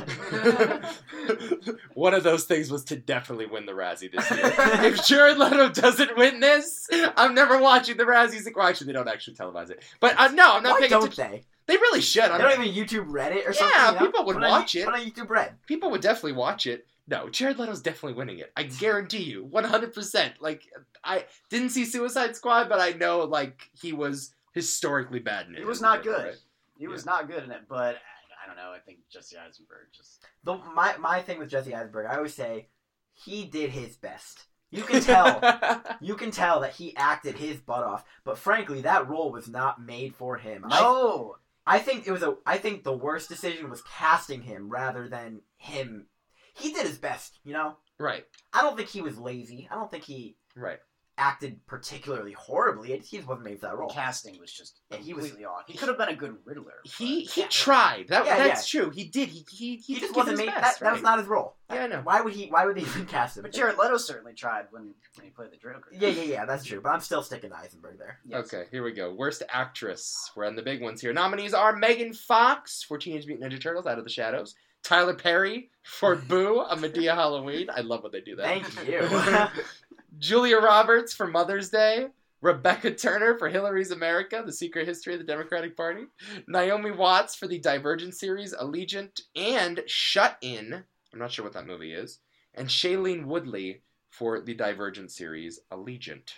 One of those things was to definitely win the Razzie this year. If Jared Leto doesn't win this, I'm never watching the Razzies. Well, actually, they don't actually televise it. But uh, no, I'm not why paying don't attention. they? They really should. They I'm don't not- even YouTube Reddit or Yeah, something. you know? people would Put on- watch it. Put on YouTube Red. People would definitely watch it. No, Jared Leto's definitely winning it. I guarantee you, one hundred percent. Like, I didn't see Suicide Squad, but I know, like, he was historically bad in it. He was as a not Joker, good. right? He was not good in it, but I, I don't know. I think Jesse Eisenberg just. The, my my thing with Jesse Eisenberg, I always say, he did his best. You can tell. You can tell that he acted his butt off. But frankly, that role was not made for him. I, No. I think it was a. I think the worst decision was casting him rather than him. He did his best, you know. Right, I don't think he was lazy. I don't think he right. acted particularly horribly. It, he just wasn't made for that The role. casting was just Yeah, he was- completely off. He could have been a good Riddler. He but- he tried. That Yeah, that's true. He did. He he he, He did just give wasn't his made. best, that, that was right? not his role. Yeah, I know. Why would he? Why would they even cast him? But Jared Leto certainly tried when, when he played the Joker. Yeah, yeah, yeah. That's true. But I'm still sticking to Eisenberg there. Yes. Okay, here we go. Worst actress. We're on the big ones here. Nominees are Megan Fox for Teenage Mutant Ninja Turtles: Out of the Shadows. Tyler Perry for Boo, a Medea Halloween. I love when they do that. Thank you. Julia Roberts for Mother's Day. Rebecca Turner for Hillary's America, The Secret History of the Democratic Party. Naomi Watts for the Divergent series, Allegiant. And Shut In. I'm not sure what that movie is. And Shailene Woodley for the Divergent series, Allegiant.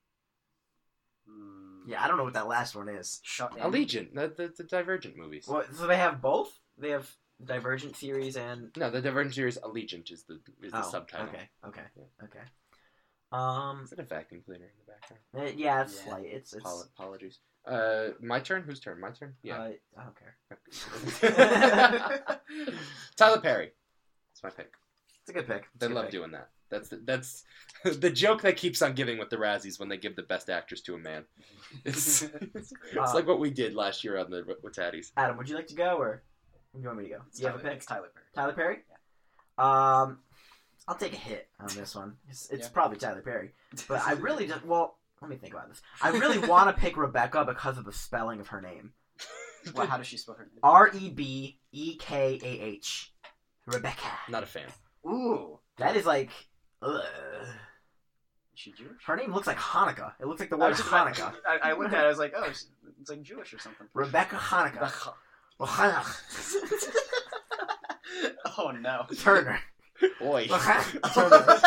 Mm, Yeah, I don't know what that last one is. Shut in. Allegiant, the, the, the Divergent movies. Well, so they have both. They have Divergent series and No, the Divergent series, Allegiant is the is the oh, subtitle. Okay, okay, Yeah. okay. Um, Is it a vacuum cleaner in the background? eh, yeah, it's Yeah. slight. It's it's. Apol- Apologies. Uh, my turn? Whose turn? My turn? Yeah. Uh, I don't care. Tyler Perry. That's my pick. It's a good pick. It's a They good love pick. doing that. That's the, that's the joke that keeps on giving with the Razzies when they give the best actress to a man. It's, it's, Uh, like what we did last year on the Wataddies. Adam, would you like to go or do you want me to go? It's Do you have Tyler, a pick? it's Tyler Perry. Tyler Perry? Um, I'll take a hit on this one. It's, it's Yeah. probably Tyler Perry, but I really just well. Let me think about this. I really want to pick Rebecca because of the spelling of her name. Well, how does she spell her name? R E B E K A H. Rebecca. Not a fan. Ooh. That is like. Ugh. Is she Jewish? Her name looks like Hanukkah. It looks like the I word was just- Hanukkah. I, I looked at it, I was like, oh, it's, it's like Jewish or something. Rebecca Hanukkah. Well, Hanukkah. Oh, no. Turner. Boy. Turner.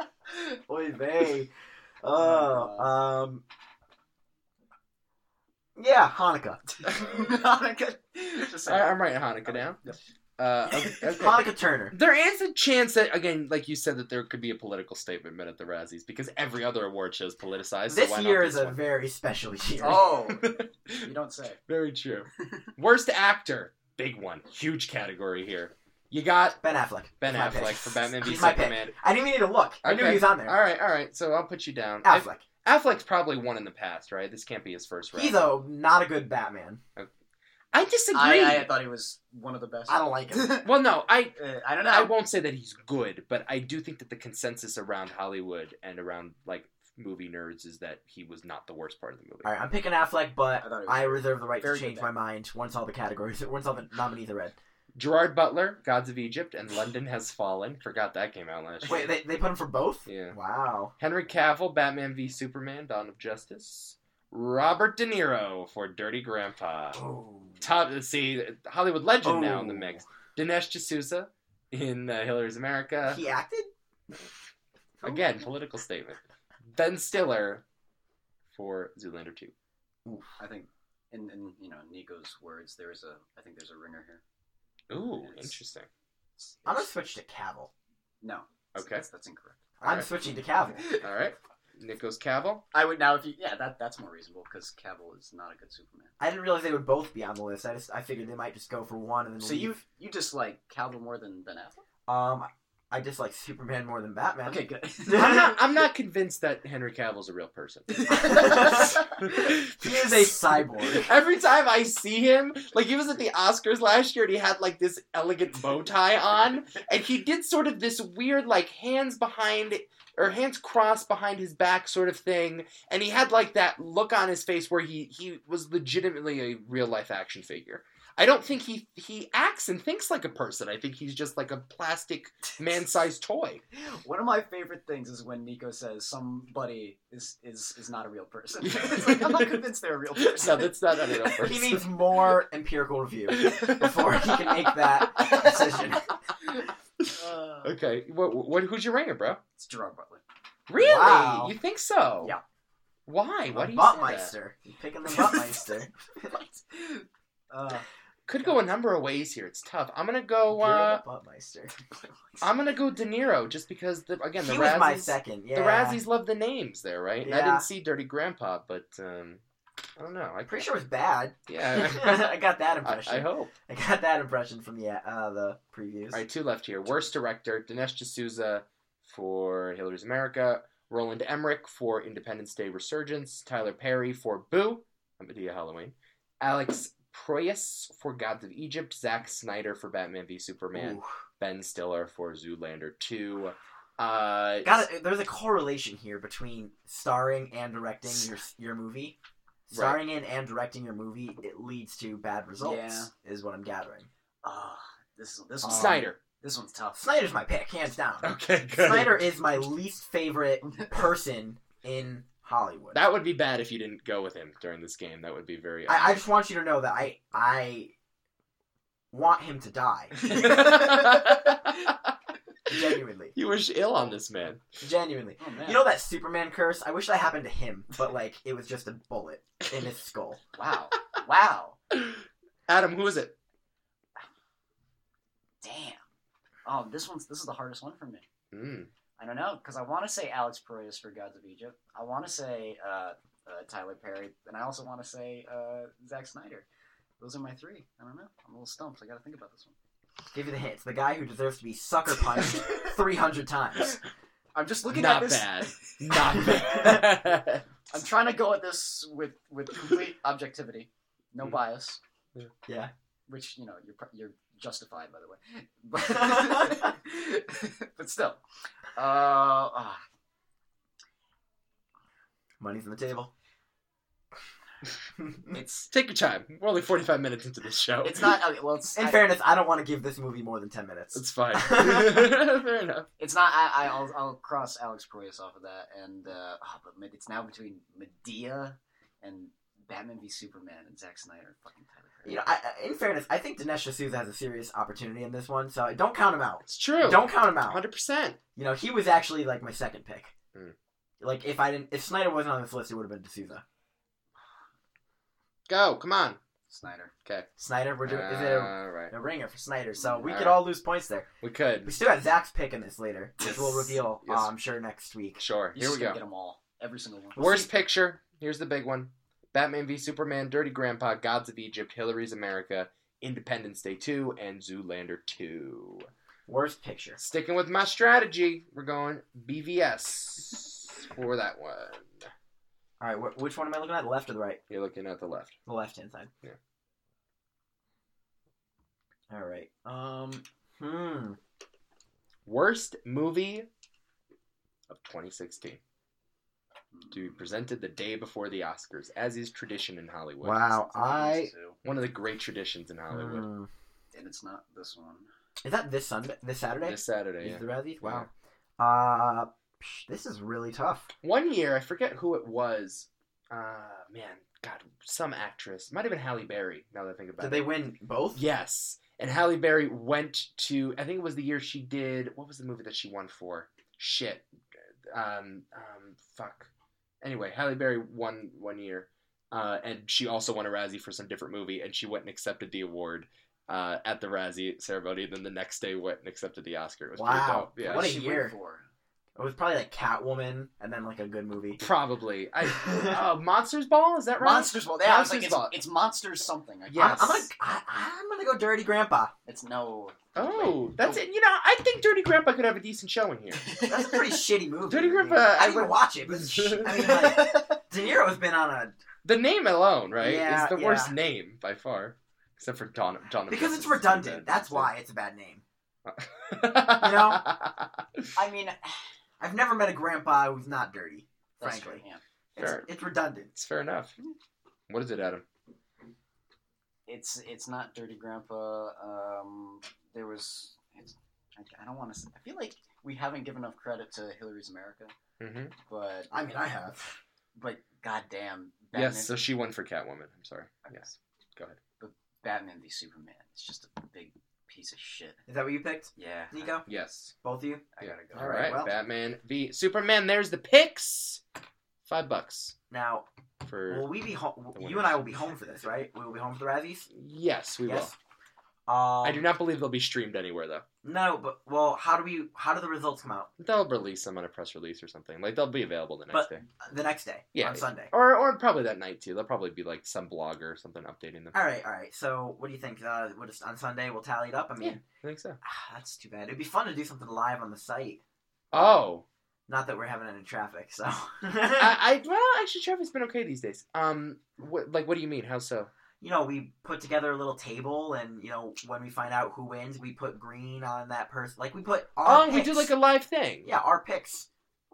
Oy vey. Oh, um. Yeah, Hanukkah. Hanukkah. Just I, saying. I'm writing Hanukkah down. Uh, okay, okay. Hanukkah Turner. There is a chance that, again, like you said, that there could be a political statement made at the Razzies because every other award show's politicized. So This why not year this is a one? very special year. Oh, you don't say. Very true. Worst actor, big one, huge category here. You got Ben Affleck. Ben He's my Affleck pick. for Batman v He's my pick. Superman. I didn't even need to look. I knew Okay. he was on there. All right, all right. So I'll put you down. Affleck. Affleck's probably won in the past, right? This can't be his first round. He's a not a good Batman. I disagree. I, I thought he was one of the best. I don't like him. well, no, I Uh, I don't know. I won't say that he's good, but I do think that the consensus around Hollywood and around like movie nerds is that he was not the worst part of the movie. All right, I'm picking Affleck, but I thought he was I, very- reserve the right to very change good my mind once all the categories, once all the nominees are read. Gerard Butler, Gods of Egypt, and London Has Fallen. Forgot that came out last year. Wait, they, they put him for both? Yeah. Wow. Henry Cavill, Batman v Superman, Dawn of Justice. Robert De Niro for Dirty Grandpa. Oh. Top, see, Hollywood legend now in the Oh. mix. Dinesh D'Souza in uh, Hillary's America. He acted? Again, political statement. Ben Stiller for Zoolander two. I think, in, in you know Nico's words, there's a. I think there's a ringer here. Ooh, It's- interesting. It's- I'm gonna it's- switch to Cavill. No. Okay. That's, that's incorrect. I'm Alright. switching to Cavill. All right. Nico's Cavill. I would now if you yeah that that's more reasonable because Cavill is not a good Superman. I didn't realize they would both be on the list. I just I figured they might just go for one and then So leave. you you just like Cavill more than Ben Affleck? Um, I dislike Superman more than Batman. Okay, good. I'm not. I'm not convinced that Henry Cavill's a real person. He is a cyborg. Every time I see him, like he was at the Oscars last year and he had like this elegant bow tie on, and he did sort of this weird like hands behind or hands crossed behind his back sort of thing, and he had like that look on his face where he he was legitimately a real life action figure. I don't think he he acts and thinks like a person. I think he's just like a plastic man-sized toy. One of my favorite things is when Nico says somebody is is, is not a real person. It's like I'm not convinced they're a real person. No, that's not a real person. He needs more empirical review before he can make that decision. Uh, Okay, what, what who's your ringer, bro? it's Gerard Butler. Really? Wow. You think so? Yeah. Why? Why do you say that? Buttmeister. He's picking the Buttmeister. Uh, Could go a number of ways here. It's tough. I'm gonna go. You're Uh, the Buttmeister. I'm gonna go De Niro, just because the, again the He was Razzies. my second. Yeah. The Razzies love the names there, right? And I Yeah. didn't see Dirty Grandpa, but um, I don't know. I Pretty sure it was bad. Yeah. I got that I, impression. I hope. I got that impression from the uh, the previews. All right, two left here. Worst director: Dinesh D'Souza for Hillary's America, Roland Emmerich for Independence Day Resurgence, Tyler Perry for Boo, Medea Halloween, Alex Proyas for Gods of Egypt, Zack Snyder for Batman v Superman, Ooh. Ben Stiller for Zoolander two. Uh, Got it. There's a correlation here between starring and directing your your movie. Starring in and directing your movie, it leads to bad results. Yeah. Is what I'm gathering. uh, this this Um, one's Snyder. This one's tough. Snyder's my pick, hands down. Okay, good. Snyder is my least favorite person in Hollywood. That would be bad if you didn't go with him during this game. That would be very. I, I just want you to know that I I want him to die. Genuinely. You wish ill on this man. Genuinely. Oh, man. You know that Superman curse? I wish that happened to him, but like it was just a bullet in his skull. Wow. Wow. Adam, who is it? Damn. Oh, this one's this is the hardest one for me. Mm. I don't know because I want to say Alex Proyas for Gods of Egypt. I want to say uh, uh, Tyler Perry, and I also want to say uh, Zack Snyder. Those are my three. I don't know. I'm a little stumped. I got to think about this one. Give you the hint. It's the guy who deserves to be sucker punched three hundred times. I'm just looking Not at this. bad. Not bad. I'm trying to go at this with with complete objectivity, no Mm. bias, Yeah. which you know you're pr- you're justified by the way, but, but still, uh, ah, Money's on the table. it's Take your time. We're only forty-five minutes into this show. it's not okay, well. It's In I- fairness, I don't want to give this movie more than ten minutes. It's fine. Fair enough. It's not. I, I I'll I'll cross Alex Proyas off of that, and uh, oh, but Med- it's now between Medea and Batman v Superman and Zack Snyder. Fucking Tyler Perry. You know, I, I- in fairness, I think Dinesh D'Souza has a serious opportunity in this one, so don't count him out. It's true. Don't count him out. one hundred percent. You know, he was actually like my second pick. Hmm. Like if I didn't, if Snyder wasn't on this list, it would have been D'Souza. Go. Come on. Snyder. Okay. Snyder, we're doing. Is it a, All right. a ringer for Snyder? So we All could right. all lose points there. We could. We still got Zach's pick in this later, which Yes. we'll reveal. Yes. Uh, I'm sure next week. Sure. He's Here we just gonna go. Get them all. Every single one. Worst picture. Here's the big one. Batman v Superman, Dirty Grandpa, Gods of Egypt, Hillary's America, Independence Day two, and Zoolander two. Worst picture. Sticking with my strategy, we're going B V S for that one. All right, wh- which one am I looking at? The left or the right? You're looking at the left. The left hand side. Yeah. All right. Um. Hmm. Worst movie of twenty sixteen. To be presented the day before the Oscars, as is tradition in Hollywood. Wow. I. One of the great traditions in Hollywood. Hmm. And it's not this one. Is that this Sunday? This Saturday? This Saturday, Is yeah. the Razzies? Wow. Uh. psh, This is really tough. One year, I forget who it was. Uh, man, God, some actress. Might have been Halle Berry, now that I think about Did it. they win both? Yes. And Halle Berry went to, I think it was the year she did, what was the movie that she won for? Shit. Um, um, fuck. Anyway, Halle Berry won one year. Uh, and she also won a Razzie for some different movie, and she went and accepted the award uh, at the Razzie ceremony, and then the next day went and accepted the Oscar. It was pretty Wow. dope. Yeah. What a She went year. For? It was probably like Catwoman and then like a good movie. Probably. I, uh, Monsters Ball, is that right? Monsters Ball. Yeah, I was Monsters like, Ball. it's, it's Monsters something. I Yes. I'm, I'm gonna I, I'm gonna go Dirty Grandpa. It's no. Oh, wait, that's no. it. You know, I think Dirty Grandpa could have a decent showing here. That's a pretty shitty movie. Dirty Grandpa, I, mean, I I didn't even would- watch it, but it's sh- I mean, like De Niro's been on a The name alone, right, Yeah, is the yeah. worst name by far, except for Dawn. Dawn of because Justice it's is redundant. bad. That's why it's a bad name. you know? I mean, I've never met a grandpa who's not dirty. that's Frankly, true, yeah. it's, Fair. it's redundant. It's fair enough. What is it, Adam? It's it's not Dirty Grandpa. Um, there was. It's, I, I don't want to. I feel like we haven't given enough credit to Hillary's America, Mm-hmm. but I mean, I have. but goddamn, Batman, Yes, so she won for Catwoman. I'm sorry. Yes, go ahead. Batman v Superman. It's just a big piece of shit. Is that what you picked, Yeah, Nico? Yes. Both of you? I, I Yeah. gotta go. All All right, right, well. Batman v Superman. There's the picks. Five bucks Now, for. will we be home? The You winners. and I will be home for this, right? We will be home for the Razzies. Yes, we Yes. will. Um, I do not believe they'll be streamed anywhere though. No, but well, how do we? How do the results come out? They'll release them on a press release or something. Like they'll be available the next But day. the next day, Yeah, on Sunday. Or or probably that night too. There'll probably be like some blog or something updating them. All right, all right. So, what do you think? Uh, what is, on Sunday, we'll tally it up. I mean, Yeah, I think so. ah, that's too bad. It'd be fun to do something live on the site. Oh, Not that we're having any traffic, so. I, I well actually traffic's been okay these days. Um, what like what do you mean? How so? you know, we put together a little table, and you know, when we find out who wins, we put green on that person. Like we put our Oh, we picks. do like a live thing. yeah, our picks.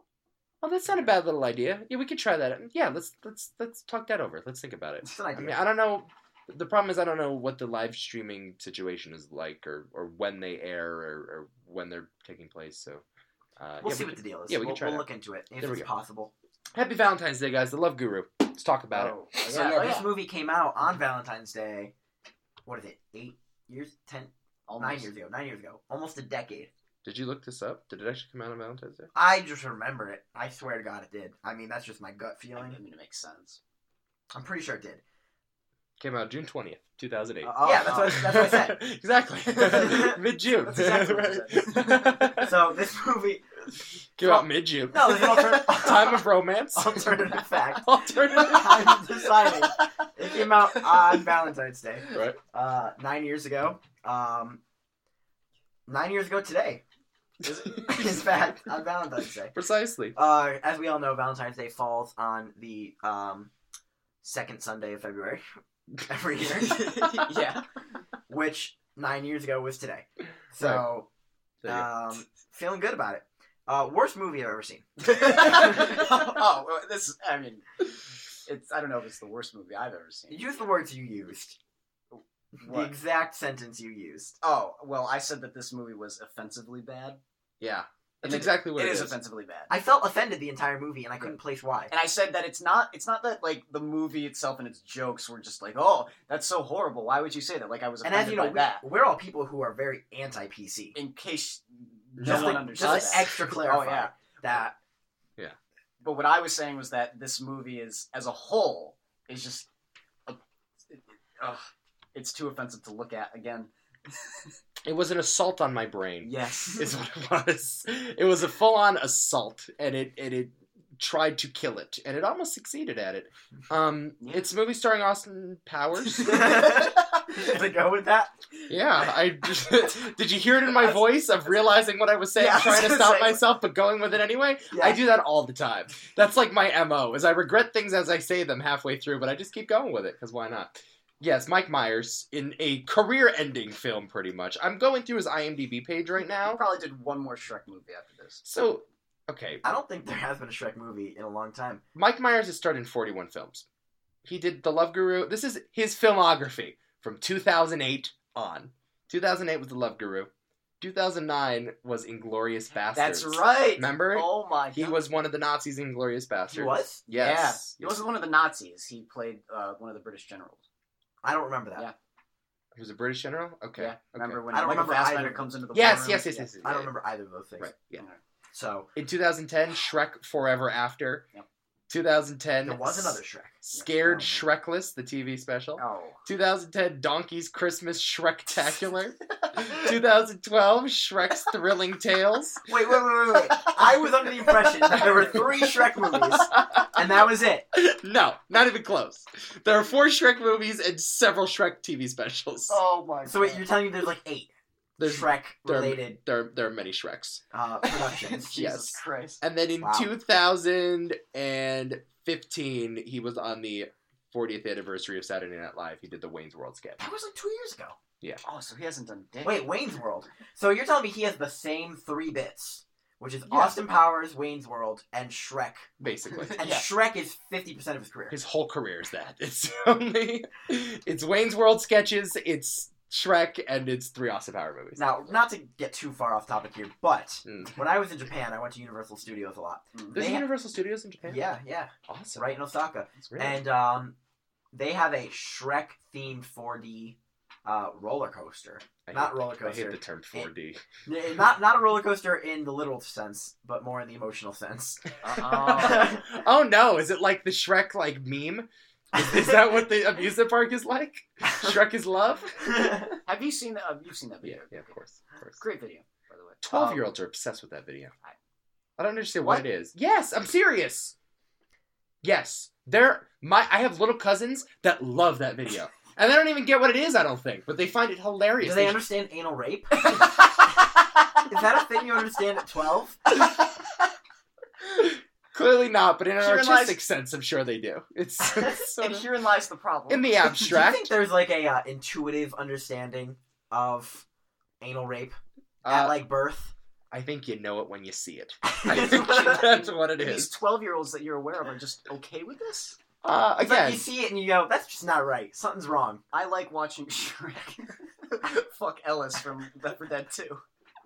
Oh, that's not a bad little idea. Yeah, we could try that. Yeah, let's let's let's talk that over. Let's think about it. It's an I idea. mean, I don't know. The problem is I don't know what the live streaming situation is like, or, or when they air, or, or when they're taking place. So uh, we'll yeah, see we what the can- deal is. yeah, we can we'll, try we'll that. look into it if There we it's go. possible. Happy Valentine's Day, guys. The Love Guru. Let's talk about it. Oh, So yeah, yeah, oh, this yeah. movie came out on Valentine's Day. What is it? Eight years? Ten? Almost. Nine years ago. Nine years ago. Almost a decade. Did you look this up? Did it actually come out on Valentine's Day? I just remember it. I swear to God it did. I mean, that's just my gut I feeling. mean, it makes sense. I'm pretty sure it did. Came out June twentieth, two thousand eight. Uh, yeah, that's what, that's what I said. exactly. Mid June. That's exactly what I So this movie, Came out mid June. No, there's an alter- Time of romance. alternative fact. Alternative. I'm deciding. It came out on Valentine's Day, Right. uh, nine years ago. Um, nine years ago today. Is it? In fact, on Valentine's Day. Precisely. Uh, as we all know, Valentine's Day falls on the um, second Sunday of February every year, yeah. which nine years ago was today. So, There you go. um, feeling good about it. Uh, worst movie I've ever seen. oh, well, this is, I mean, it's, I don't know if it's the worst movie I've ever seen. Use the words you used. The What? exact sentence you used. Oh, well, I said that this movie was offensively bad. Yeah. That's And it- exactly what it it is is. offensively bad. I felt offended the entire movie, and I couldn't place why. And I said that it's not it's not that like the movie itself and its jokes were just like, oh, that's so horrible. Why would you say that? Like I was And offended as you know, by we, that. we're all people who are very anti-P C. In case no Just one to, understood just to that. extra clarify Oh yeah. that. But what I was saying was that this movie is, as a whole, is just a ugh, it's too offensive to look at again. It was an assault on my brain. Yes. Is what it was. It was a full-on assault, and it and it tried to kill it, and it almost succeeded at it. Um, Yeah. It's a movie starring Austin Powers. To go with that? Yeah, I just, did you hear it in my voice of realizing what I was saying, Yeah, I was trying to gonna stop say- myself, but going with it anyway? Yeah. I do that all the time. That's like my M O, is I regret things as I say them halfway through, but I just keep going with it, because why not? Yes, Mike Myers, in a career-ending film, pretty much. I'm going through his IMDb page right I now. probably did one more Shrek movie after this. So, okay, I don't think there has been a Shrek movie in a long time. Mike Myers has starred in forty-one films. He did The Love Guru. This is his filmography from two thousand eight on. two thousand eight was The Love Guru. two thousand nine was Inglourious Bastards. That's right. Remember? Oh my god. He was one of the Nazis in Inglourious Bastards. He was? Yes. Yeah. He wasn't one of the Nazis. He played uh, one of the British generals. I don't remember that. Yeah. He was a British general? Okay. Yeah. Okay. Remember when I don't Michael remember Fassbender either. comes into the Yes, ballroom? yes, yes, Yeah. yes. yes, I don't yeah. remember either of those things. Right, yeah. So, In two thousand ten, Shrek Forever After. Yep. two thousand ten, there was another Shrek. Scared Yeah. Shrekless, the T V special. Oh. two thousand ten, Donkey's Christmas Shrektacular. two thousand twelve, Shrek's Thrilling Tales. Wait, wait, wait, wait, wait. I was under the impression that there were three Shrek movies, and that was it. No, not even close. There are four Shrek movies and several Shrek T V specials. Oh my So wait, you're telling me there's like eight There's Shrek-related there, there are many Shreks. uh, productions. Jesus Yes. Christ. And then in Wow. two thousand fifteen, he was on the fortieth anniversary of Saturday Night Live. He did the Wayne's World sketch. That was like two years ago. Oh, so he hasn't done dick. Wait, Wayne's World. So you're telling me he has the same three bits, which is Yeah. Austin Powers, Wayne's World, and Shrek. Basically. And Yeah. Shrek is fifty percent of his career. His whole career is that. It's only it's Wayne's World sketches, it's Shrek, and it's three Austin Power movies. Now, not to get too far off topic here, but Mm. when I was in Japan, I went to Universal Studios a lot. Mm. There's They ha- Universal Studios in Japan? Yeah, yeah, Awesome. right in Osaka. Really? And um, they have a Shrek-themed four D uh, roller coaster. I not hate, roller I hate coaster. the term four D. N- Not not a roller coaster in the literal sense, but more in the emotional sense. Uh-oh. Oh no, is it like the Shrek like meme? Is, is that what the amusement park is like? Shrek is love? Have you seen that? Uh, you've seen that Yeah, video? yeah, of course. Of course. Great video, by the way. Twelve year olds are obsessed with that video. I- I don't understand what What? it is. Yes, I'm serious. Yes. They're my I have little cousins that love that video. And they don't even get what it is, I don't think, but they find it hilarious. Do they They- understand anal rape? Is that a thing you understand at twelve? Clearly not, but in an Herein artistic lies- sense, I'm sure they do. It's, it's sort And of- herein lies the problem. in the Do you abstract. think there's like a uh, intuitive understanding of anal rape uh, at like birth? I think you know it when you see it. It's I think that's what it These is. twelve-year-olds that you're aware of are just okay with this? Uh, It's like again, you see it and you go, "That's just not right. Something's wrong." I like watching Shrek. Fuck Ellis from Left four Dead two.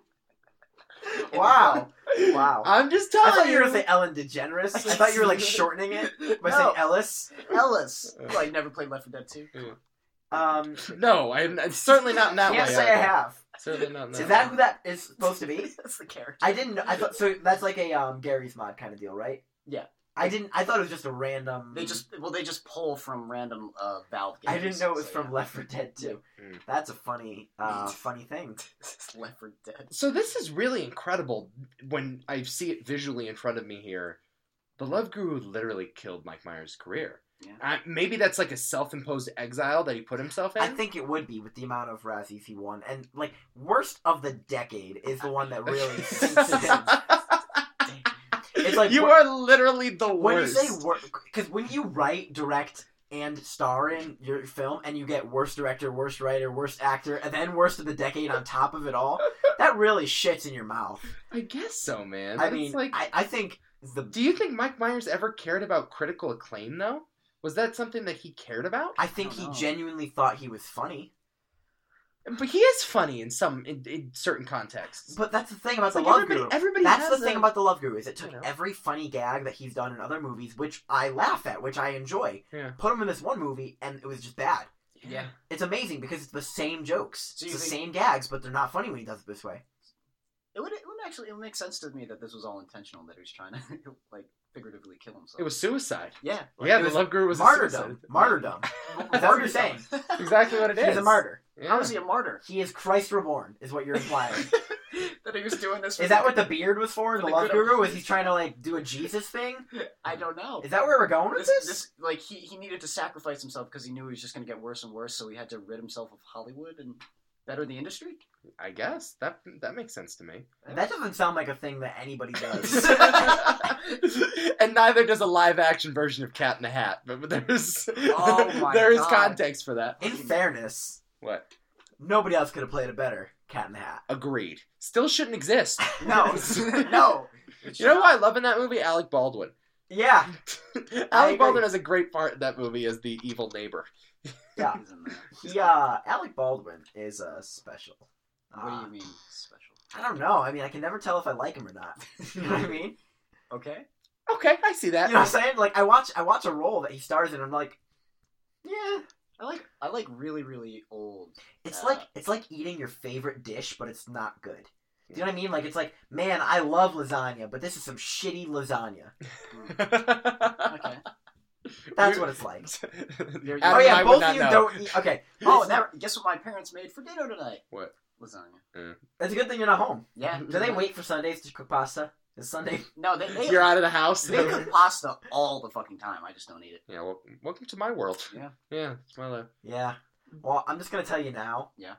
Wow, wow. I'm just I telling thought you were you. gonna say Ellen DeGeneres. I thought you were like shortening it by No. saying Ellis. Ellis. Well, I never played Left four Dead two. Um, No, I'm, I'm certainly not in that can't way. say I either. have. Certainly not in that Is that way. who that is supposed to be? That's the character. I didn't know. I thought so. That's like a um, Gary's Mod kind of deal, right? Yeah. I didn't. I thought it was just a random. They just well, they just pull from random uh, Valve games. I didn't know it was so, from yeah. Left four Dead two. Mm. That's a funny, uh, funny thing. Left four Dead. So this is really incredible when I see it visually in front of me here. The Love Guru literally killed Mike Myers' career. Yeah. Uh, maybe that's like a self-imposed exile that he put himself in. I think it would be with the amount of Razzies he won, and like worst of the decade is the one that really sinks in. It's like you wh- are literally the when worst. you say worst, because when you write, direct, and star in your film, and you get worst director, worst writer, worst actor, and then worst of the decade on top of it all, that really shits in your mouth. I guess so, man. I That's mean, like, I, I think the do you think Mike Myers ever cared about critical acclaim, though? Was that something that he cared about? I think I don't he know. genuinely thought he was funny. But he is funny in some, in, in certain contexts. But that's the thing about It's the like Love everybody, Guru. everybody That's has the thing a- about the Love Guru is it took you know. every funny gag that he's done in other movies, which I laugh at, which I enjoy, Yeah. put him in this one movie, and it was just bad. Yeah. It's amazing because it's the same jokes, So it's you the think- same gags, but they're not funny when he does it this way. It would, it would actually it would make sense to me that this was all intentional, that he was trying to like figuratively kill himself. It was suicide. yeah. Yeah, it the was Love Guru was a martyrdom, suicide. martyrdom. Is that what you're saying? Exactly what it is. He's a martyr. Yeah. How is he a martyr? He is Christ reborn, is what you're implying. That he was doing this. For Is that the what the good- beard was for in for the the Love good of- Guru? Is he trying to like do a Jesus thing? I don't know. Is that where we're going with This, this? this, like, he, he needed to sacrifice himself because he knew he was just going to get worse and worse, so he had to rid himself of Hollywood and better the industry. I guess that that makes sense to me. That doesn't sound like a thing that anybody does. And neither does a live action version of Cat in the Hat. But, but there's Oh my there is God. context for that. In fairness, What? nobody else could have played it better. Cat in the Hat. Agreed. Still shouldn't exist. No, no. You know who I love in that movie? Alec Baldwin. Yeah. Alec agree. Baldwin has a great part in that movie as the evil neighbor. Yeah. He, uh, Alec Baldwin is uh, special. What do Uh, you mean special? I don't know. I mean, I can never tell if I like him or not. You know what I mean? Okay. Okay, I see that. You know what I'm saying? Like, I watch, I watch a role that he stars in, and I'm like, yeah. I like I like really really old. It's Uh, like it's like eating your favorite dish, but it's not good. Do you know what I mean? Like, it's like, man, I love lasagna, but this is some shitty lasagna. Okay. That's what it's like. You're- Oh Adam and yeah, I would both not of you know. don't eat. Okay. Oh, This- never. Guess what my parents made for dinner tonight? What? Lasagna. It's a good thing you're not home. Yeah. Do they wait for Sundays to cook pasta? Is Sunday? No, they they, You're out of the house. they cook pasta all the fucking time. I just don't eat it. Yeah, well, welcome to my world. Yeah. Yeah, it's my life. Yeah. Well, I'm just gonna tell you now. Yeah.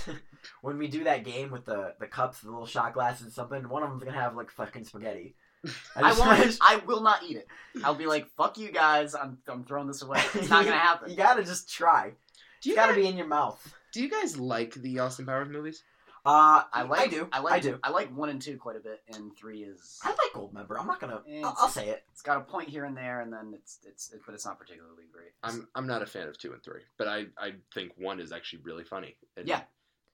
When we do that game with the the cups, the little shot glasses, and something, one of them's gonna have like fucking spaghetti. I just- won't. I will not eat it. I'll be like, "Fuck you guys! I'm I'm throwing this away. It's not gonna happen." You gotta just try. Do you It's gotta guys, be in your mouth. do you guys like the Austin Powers movies? Uh, I like. I do. I like. I do. I like one and two quite a bit, and three is. I like Goldmember. I'm not gonna. Eh, I'll, I'll say it. It's got a point here and there, and then it's it's it, but it's not particularly great. I'm I'm not a fan of two and three, but I, I think one is actually really funny. And, Yeah.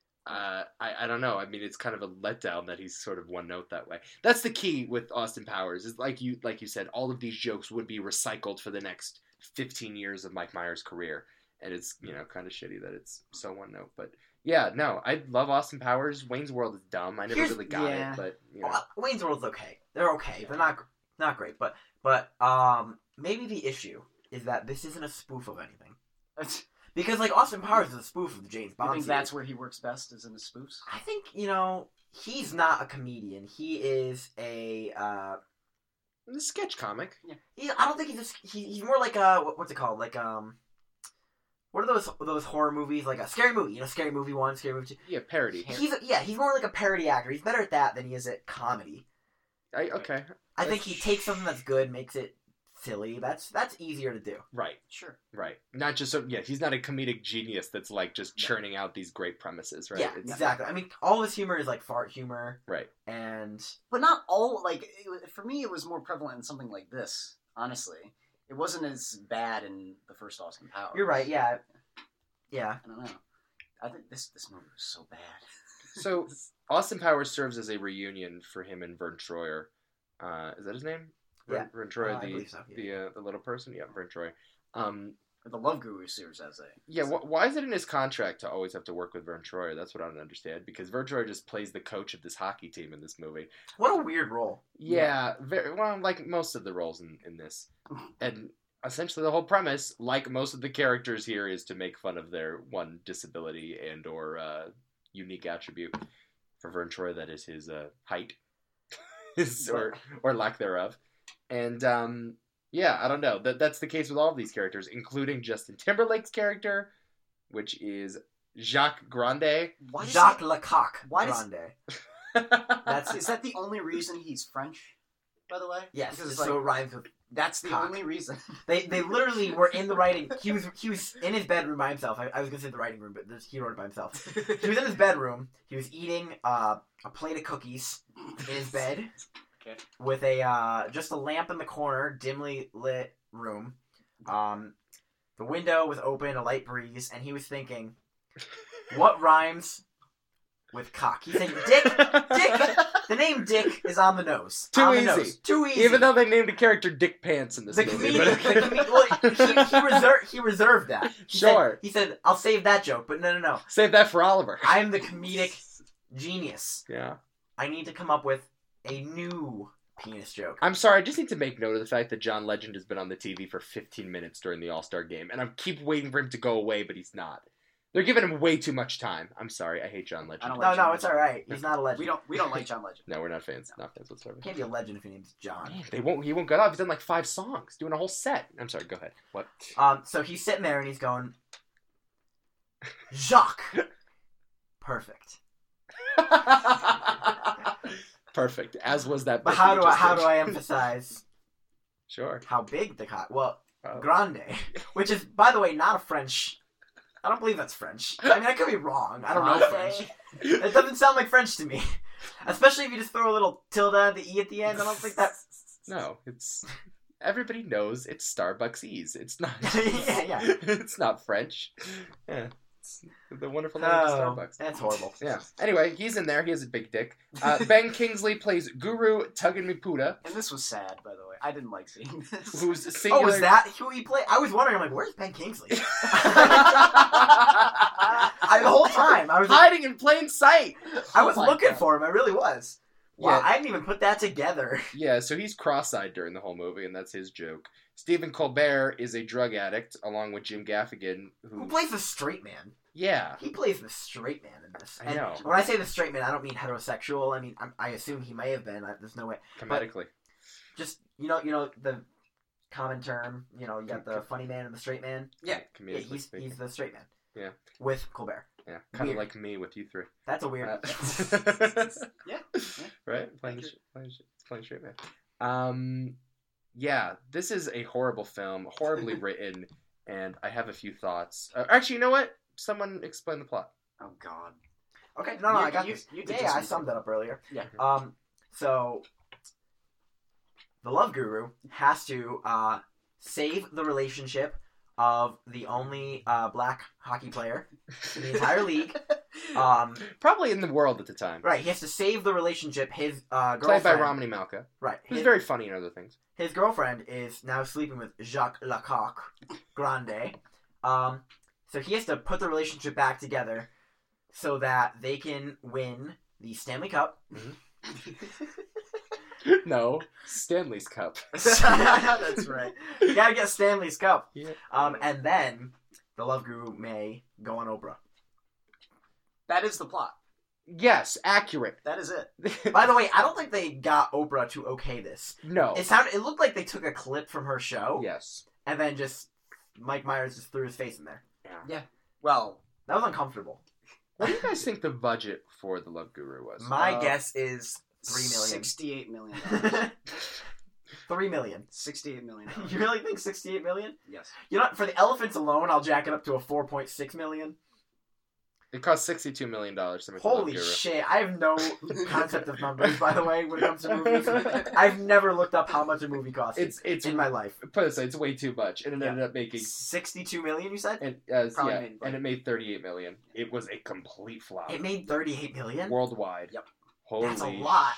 Uh, I, I don't know. I mean, it's kind of a letdown that he's sort of one note that way. That's the key with Austin Powers. Is like you like you said, all of these jokes would be recycled for the next fifteen years of Mike Myers' career, and it's you know kind of shitty that it's so one note. But yeah, no, I love Austin Powers. Wayne's World is dumb. I never Here's- really got yeah. it, but you know. Well, Wayne's World's okay. They're okay. They're not not great, but but um maybe the issue is that this isn't a spoof of anything. Because like Austin Powers is a spoof of the James I Bond. think series. that's where he works best, is in the spoofs. I think you know he's not a comedian. He is a. Uh, The sketch comic. he, I don't think he's. A, he, he's more like a what, what's it called? Like um. What are those those horror movies? Like a scary movie, you know, scary movie one, scary movie two. Yeah, parody. He's a, yeah, he's more like a parody actor. He's better at that than he is at comedy. I, okay, I think he takes something that's good, makes it silly. That's that's easier to do. right. Sure. Right. Not just so yeah, he's not a comedic genius that's like just churning out these great premises, right? Yeah, It's- exactly. I mean, all his humor is like fart humor, Right. and But not all. Like it, wa- for me, it was more prevalent in something like this. Honestly, it wasn't as bad in the first Austin Powers. you're right. Yeah, yeah. I don't know. I think this this movie was so bad. So Austin Powers serves as a reunion for him and Vern Troyer. Uh, is that his name? Vern, Yeah. Vern Troyer, Uh, I the believe so, yeah. the uh, the little person. Yeah, Vern Troyer. Um, the Love Guru series as a yeah. Wh- why is it in his contract to always have to work with Vern Troyer? That's what I don't understand. Because Vern Troyer just plays the coach of this hockey team in this movie. What a weird role. Yeah, very well, like most of the roles in, in this. And essentially the whole premise, like most of the characters here, is to make fun of their one disability and or uh, unique attribute. For Vern Troyer, that is his uh, height. his, or, or lack thereof. And, um, yeah, I don't know. That That's the case with all of these characters, including Justin Timberlake's character, which is Jacques Grande. Why does Jacques he- Lecoq Why does- Grande. That's is that the only reason he's French? By the way, Yes, because it's so like it rhymes with. that's the cock. only reason. They they literally were in the writing. He was he was in his bedroom by himself. I, I was gonna say the writing room, but this, he wrote it by himself. He was in his bedroom. He was eating uh, a plate of cookies in his bed. Okay. With a uh, just a lamp in the corner, dimly lit room. Um, the window was open, a light breeze, and he was thinking, "What rhymes with cock?" He said, "Dick, Dick." The name Dick is on the nose. Too On the easy. nose. Too easy. Even though they named a character Dick Pants in this the movie. comedic, but- the comedic, well, he, he, reserved, he reserved that. He Sure. Said, he said, "I'll save that joke," but no, no, no. Save that for Oliver. I'm the comedic genius. Yeah. I need to come up with a new penis joke. I'm sorry, I just need to make note of the fact that John Legend has been on the T V for fifteen minutes during the All-Star game, and I keep waiting for him to go away, but he's not. They're giving him way too much time. I'm sorry, I hate John Legend. I don't No, like no, John it's Legend. all right. He's not a legend. We don't we don't like John Legend. No, we're not fans. Not fans whatsoever. You can't be a legend if your name's John. Man, they won't. He won't get off. He's done like five songs, doing a whole set. I'm sorry. Go ahead. What? Um, so he's sitting there and he's going, Jacques. Perfect. Perfect. As was that. But bit how that do you I just how did. do I emphasize Sure. how big the cock? Well, Oh. grande, which is, by the way, not a French. I don't believe that's French. I mean, I could be wrong. I don't know French. It doesn't sound like French to me. Especially if you just throw a little tilde at the E at the end. I don't think that... No, it's everybody knows it's Starbucks E's. It's not. Yeah, yeah. It's not French. Yeah, it's the wonderful name of Oh, Starbucks. that's horrible. Yeah. Anyway, he's in there. He has a big dick. Uh, Ben Kingsley plays Guru Tuganmipuda, And this was sad, by the way. I didn't like seeing this. who's Oh, singular. was that who he played? I was wondering, I'm like, where's Ben Kingsley? I, the whole time, I was like, hiding in plain sight? I was Oh my looking God. for him. I really was. Wow, Yeah. I didn't even put that together. Yeah, so he's cross-eyed during the whole movie, and that's his joke. Stephen Colbert is a drug addict, along with Jim Gaffigan, who... Who plays the straight man? Yeah. He plays the straight man in this. I And know. when I say the straight man, I don't mean heterosexual. I mean, I'm, I assume he may have been. I, there's no way. Comedically. Just you know, you know the common term. You know, you got the funny man and the straight man. Yeah. Yeah, Comedically he's speaking. he's the straight man. Yeah. With Colbert. Yeah, kind of Weird. like me with you three. That's a weird. Uh, Yeah. right? Playing, Thank you. sh- playing, sh- it's playing straight man. Um, yeah, this is a horrible film, horribly written, and I have a few thoughts. Uh, actually, you know what? Someone explain the plot. Oh God. Okay, no, no, You- I got you- this. you did yeah, this yeah, I one. summed that up earlier. Yeah. Um, so the love guru has to uh, save the relationship of the only uh, black hockey player in the entire league. Um, Probably in the world at the time. right, he has to save the relationship. His uh, Played girlfriend, by Romney Malka, right, who's his, very funny in other things. his girlfriend is now sleeping with Jacques Lecoq Grande. Um, so he has to put the relationship back together so that they can win the Stanley Cup. No, Stanley's Cup. That's right. You gotta get Stanley's Cup. Yeah. Um, and then the love guru may go on Oprah. That is the plot. Yes, accurate. That is it. By the way, I don't think they got Oprah to okay this. No. It sounded, it looked like they took a clip from her show Yes. and then just Mike Myers just threw his face in there. Well, That was uncomfortable. What do you guys think the budget for the Love Guru was? My Uh, guess is three million. Sixty-eight million. dollars. Three million. Sixty-eight million. dollars. You really think sixty-eight million? Yes. You know, what? For the elephants alone, I'll jack it up to a four point six million. It cost sixty-two million dollars to make the Love Holy Guru. shit! I have no concept of numbers, by the way, when it comes to movies. I've never looked up how much a movie costs It's it's in my life. put it this way, it's way too much, and it Yeah. ended up making Sixty-two million, you said? and as Probably yeah, made, like- and it made thirty-eight million. It was a complete flop It made thirty-eight million. worldwide. Yep. Holy That's a lot.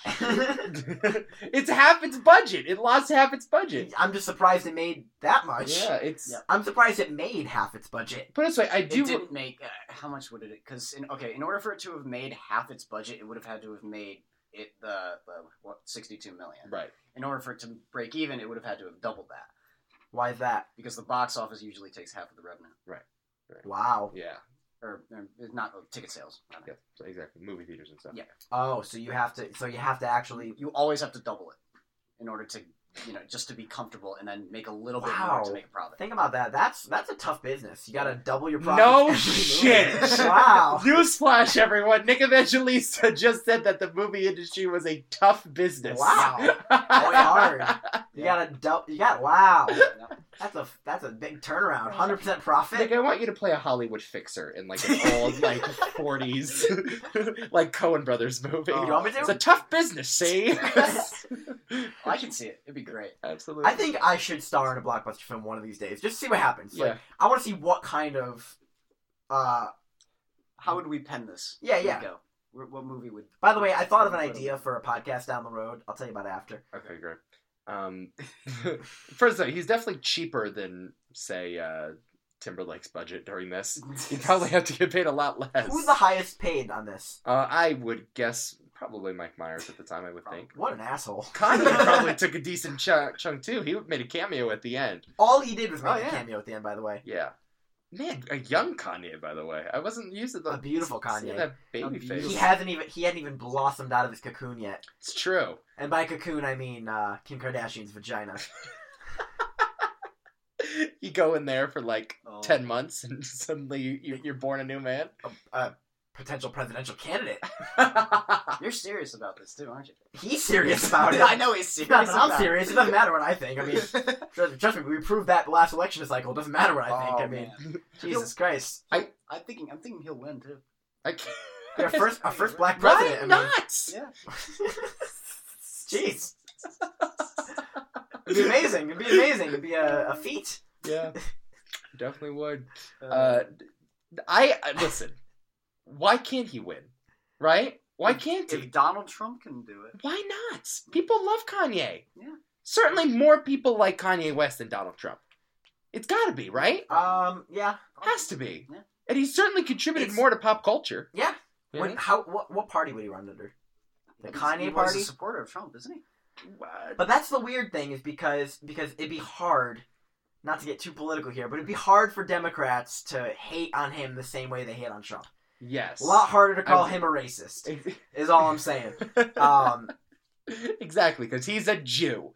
It's half its budget. It lost half its budget. I'm just surprised it made that much. Yeah, it's. Yeah. I'm surprised it made half its budget. Put it this way, I It do. didn't make. Uh, how much would it? Because in, okay, in order for it to have made half its budget, it would have had to have made it the, the what sixty-two million. Right. In order for it to break even, it would have had to have doubled that Why is that? because the box office usually takes half of the revenue, Wow. Yeah. or, or not uh, ticket sales. rather. Yeah. So exactly. Movie theaters and stuff. Yeah. Oh, so you have to. So you have to actually. You always have to double it in order to, you know, just to be comfortable and then make a little bit Wow. more to make a profit. Think about that. That's that's a tough business. You got to double your profits. No every shit. movie. Wow. Newsflash, everyone! Nick Evangelista just said that the movie industry was a tough business. Wow. That's hard. You got to double. You got wow. That's a that's a big turnaround. Hundred percent profit. Nick, I want you to play a Hollywood fixer in like an old like forties like Coen Brothers movie. You want me to? It's a tough business, see? I can see it. It'd be great. Absolutely. I think I should star in a blockbuster film one of these days. Just see what happens. Like, Yeah. I want to see what kind of. Uh, How would we pen this? Yeah, Here we yeah. Go. Wh- What movie would? by the way, I thought of an idea for a podcast down the road. I'll tell you about it after. Okay, great. Um, first of all, he's definitely cheaper than say uh, Timberlake's budget during this. He'd probably have to get paid a lot less. Who's the highest paid on this? Uh, I would guess Probably Mike Myers at the time, I would think. What an asshole. Kanye probably took a decent chunk, chunk too. He made a cameo at the end. All he did was make Oh, a yeah. cameo at the end, by the way. Yeah. Man, a young Kanye, by the way. I wasn't used to the A beautiful seeing Kanye. that baby A face. He hasn't even he hadn't even blossomed out of his cocoon yet. It's true. And by cocoon I mean uh, Kim Kardashian's vagina. You go in there for like Oh. ten months, and suddenly you, you, you're born a new man. A, a potential presidential candidate. You're serious about this too, aren't you? He's serious about it. I know he's serious. Not that I'm about serious. It doesn't matter what I think. I mean, trust, trust me, we proved that last election cycle. It doesn't matter what I think. Oh, I mean, man. Jesus Christ. I'm thinking. I'm thinking he'll win too. I can't. Our first, our first black Why president. I mean, not? Yeah. Jeez. It'd be amazing. It'd be amazing. It'd be a, a feat. Yeah, definitely would. Uh, Uh, I I- listen. Why can't he win? Right? Why can't he? if Donald Trump can do it, Why not? People love Kanye. Yeah. Certainly more people like Kanye West than Donald Trump. It's got to be, right? Um, yeah. Has to be. Yeah. And he's certainly contributed It's- more to pop culture. Yeah. you When, know? how? What? What party would he run under? The He's- Kanye he was party? a supporter of Trump, isn't he? What? But that's the weird thing is because because it'd be hard, not to get too political here, but it'd be hard for Democrats to hate on him the same way they hate on Trump. Yes. A lot harder to call I- him a racist, is all I'm saying. Um, Exactly, because he's a Jew.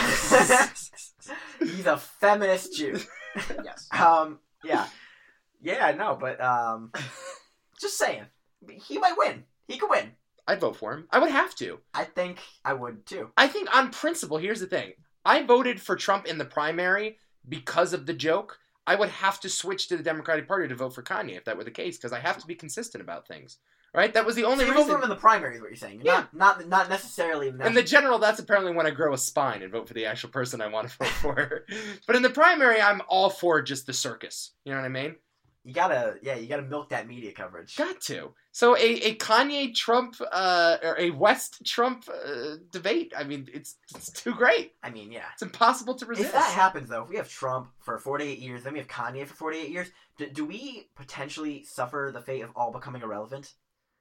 he's a feminist Jew. Yes. Um, yeah. Yeah, I know, but um, just saying. He might win. He could win. I'd vote for him. I would have to. I think I would too. I think on principle, here's the thing. I voted for Trump in the primary because of the joke. I would have to switch to the Democratic Party to vote for Kanye if that were the case, because I have to be consistent about things. Right? That was the only So you vote reason. for him in the primary is what you're saying. Yeah. Not not not necessarily in the In the general, that's apparently when I grow a spine and vote for the actual person I want to vote for. But in the primary, I'm all for just the circus. You know what I mean? You gotta, yeah, you gotta milk that media coverage. Got to. So a, a Kanye Trump uh, or a West Trump uh, debate. I mean, it's it's too great. I mean, yeah. It's impossible to resist. If that happens, though, if we have Trump for forty-eight years, then we have Kanye for forty-eight years, do, do we potentially suffer the fate of all becoming irrelevant?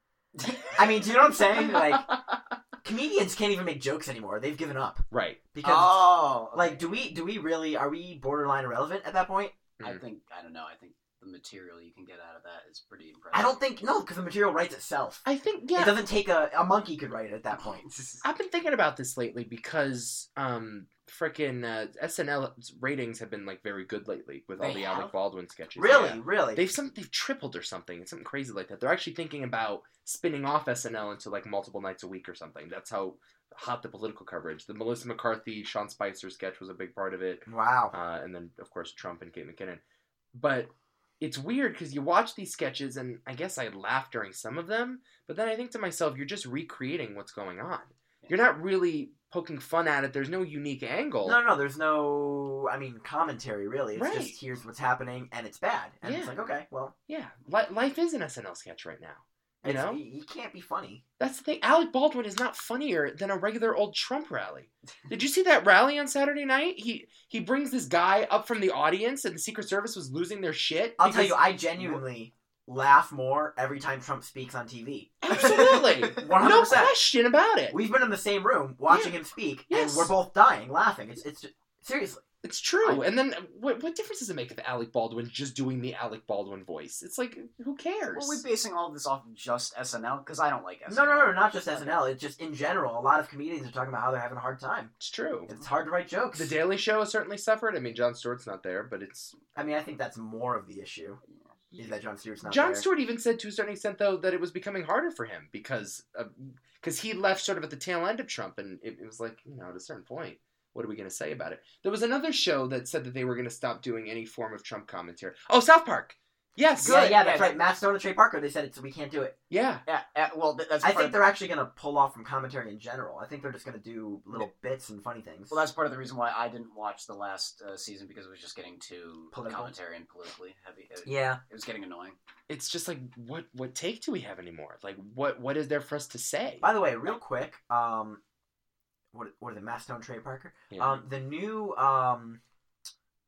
I mean, do you know what I'm saying? Like, comedians can't even make jokes anymore. They've given up Right. because, Oh. okay. like, do we do we really are we borderline irrelevant at that point? I Mhm. think I don't know. I think the material you can get out of that is pretty impressive. I don't think no, because the material writes itself. I think It yeah. doesn't take a a monkey could write it at that point. I've been thinking about this lately because um frickin' uh, S N L's ratings have been like very good lately with all They the have? Alec Baldwin sketches. Really, Yeah. really. They've some they've tripled or something. It's something crazy like that. They're actually thinking about spinning off S N L into like multiple nights a week or something. That's how hot the political coverage. The Melissa McCarthy, Sean Spicer sketch was a big part of it. Wow. Uh, and then of course Trump and Kate McKinnon. But it's weird because you watch these sketches and I guess I laugh during some of them, but then I think to myself, you're just recreating what's going on. You're not really poking fun at it. There's no unique angle. No, no, there's no, I mean, commentary, really. It's Right. just, here's what's happening, and it's bad. And it's Yeah. like, okay, well, Yeah, li- life is an S N L sketch right now. You it's- know? you, you can't be funny. That's the thing. Alec Baldwin is not funnier than a regular old Trump rally. Did you see that rally on Saturday night? He he brings this guy up from the audience, and the Secret Service was losing their shit. I'll tell you, because- I genuinely laugh more every time Trump speaks on T V. Absolutely, one hundred no percent. question about it. We've been in the same room watching Yeah. him speak, Yes. and we're both dying, laughing. It's, it's just, seriously. It's true. And then what, what difference does it make if Alec Baldwin just doing the Alec Baldwin voice? It's like, who cares? Well, we're basing all of this off of just S N L because I don't like S N No, L. no, no, not just S N L. It's just in general. A lot of comedians are talking about how they're having a hard time. It's true. It's hard to write jokes. The Daily Show has certainly suffered. I mean, Jon Stewart's not there, but it's... I mean, I think that's more of the issue. Is that Jon Stewart's not Jon there. Stewart even said to a certain extent, though, that it was becoming harder for him because because he left sort of at the tail end of Trump, and it, it was like, you know, at a certain point, what are we going to say about it? There was another show that said that they were going to stop doing any form of Trump commentary. Oh, South Park. Yes. Yeah, yeah, that's Yeah, right. Matt Stone and Trey Parker, they said it's we can't do it. Yeah. Yeah, uh, well, th- that's I part think of, they're actually going to pull off from commentary in general. I think they're just going to do little bits and funny things. well, that's part of the reason why I didn't watch the last uh, season because it was just getting too Political? commentary and politically heavy. It, yeah. it was getting annoying. It's just like, what what take do we have anymore? Like, what what is there for us to say? By the way, real quick, um, what what is it? Matt Stone, Trey Parker. Yeah. Um, the new um,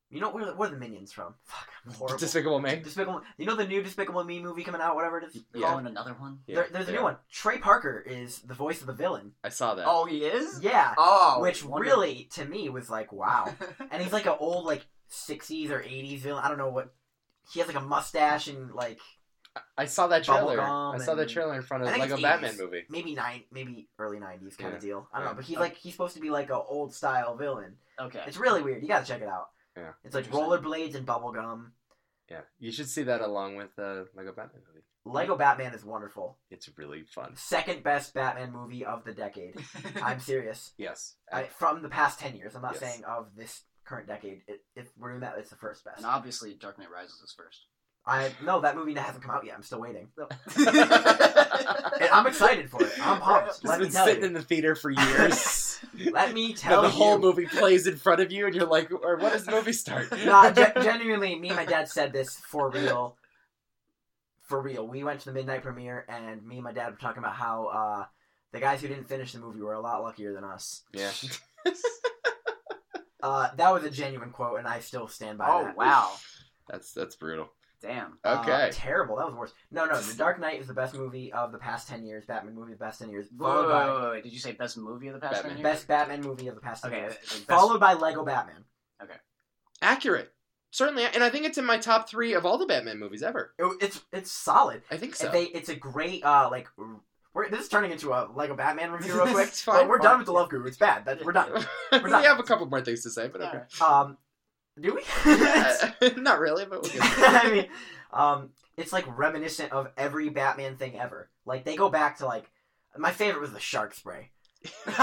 You know where? Where are the Minions from? Fuck, I'm horrible. Despicable Me. Despicable. You know the new Despicable Me movie coming out, whatever it is. They're Yeah. calling another one. Yeah, there, there's a they new are. one. Trey Parker is the voice of the villain. I saw that. Oh, he is. Yeah, Oh, which wonder- really to me was like wow. And he's like an old like sixties or eighties villain. I don't know what. He has like a mustache and like I saw that trailer. Bubblegum I saw that and- trailer in front of I the think Lego it's Batman eighties. movie. maybe nine, maybe early nineties kind Yeah. of deal. I don't Yeah. know, but he's like he's supposed to be like an old style villain. Okay. It's really weird. You gotta check it out. Yeah. It's like Interesting. rollerblades and bubblegum. Yeah, you should see that along with uh, Lego Batman movie. Lego Batman is wonderful. It's really fun. Second best Batman movie of the decade. I'm serious. Yes. I, from the past ten years. I'm not Yes. saying of this current decade. It, if we're doing that, it's the first best. And obviously, Dark Knight Rises is first. I no, that movie hasn't come out yet. I'm still waiting. No. And I'm excited for it. I'm pumped. Just Let me been tell sitting you. in the theater for years. Let me No, tell the you. whole movie plays in front of you, and you're like, "Or what does the movie start?" Nah, ge- genuinely, me and my dad said this for real. For real. We went to the midnight premiere, and me and my dad were talking about how uh, the guys who didn't finish the movie were a lot luckier than us. Yeah. Uh, that was a genuine quote, and I still stand by Oh that. wow! That's that's brutal. Damn. Uh, Okay. terrible. That was worse. No, no. The Dark Knight is the best movie of the past ten years. Batman movie of the past ten years. Wait, Followed wait, by wait, wait, wait. Did you say best movie of the past Batman. ten years? best Batman movie of the past ten Okay. years. the best- Followed by Lego Batman. Accurate. Certainly, and I think it's in my top three of all the Batman movies ever. It- it's it's solid. I think so. They, it's a great uh like. We're, this is turning into a Lego Batman review real quick. It's fine, but we're fine. done with the Love Guru. It's bad. That, we're done. we not- have a couple more things to say, but okay. Um, do we? Not really, but we'll get I mean, um, it's like reminiscent of every Batman thing ever. Like they go back to like my favorite was the shark spray because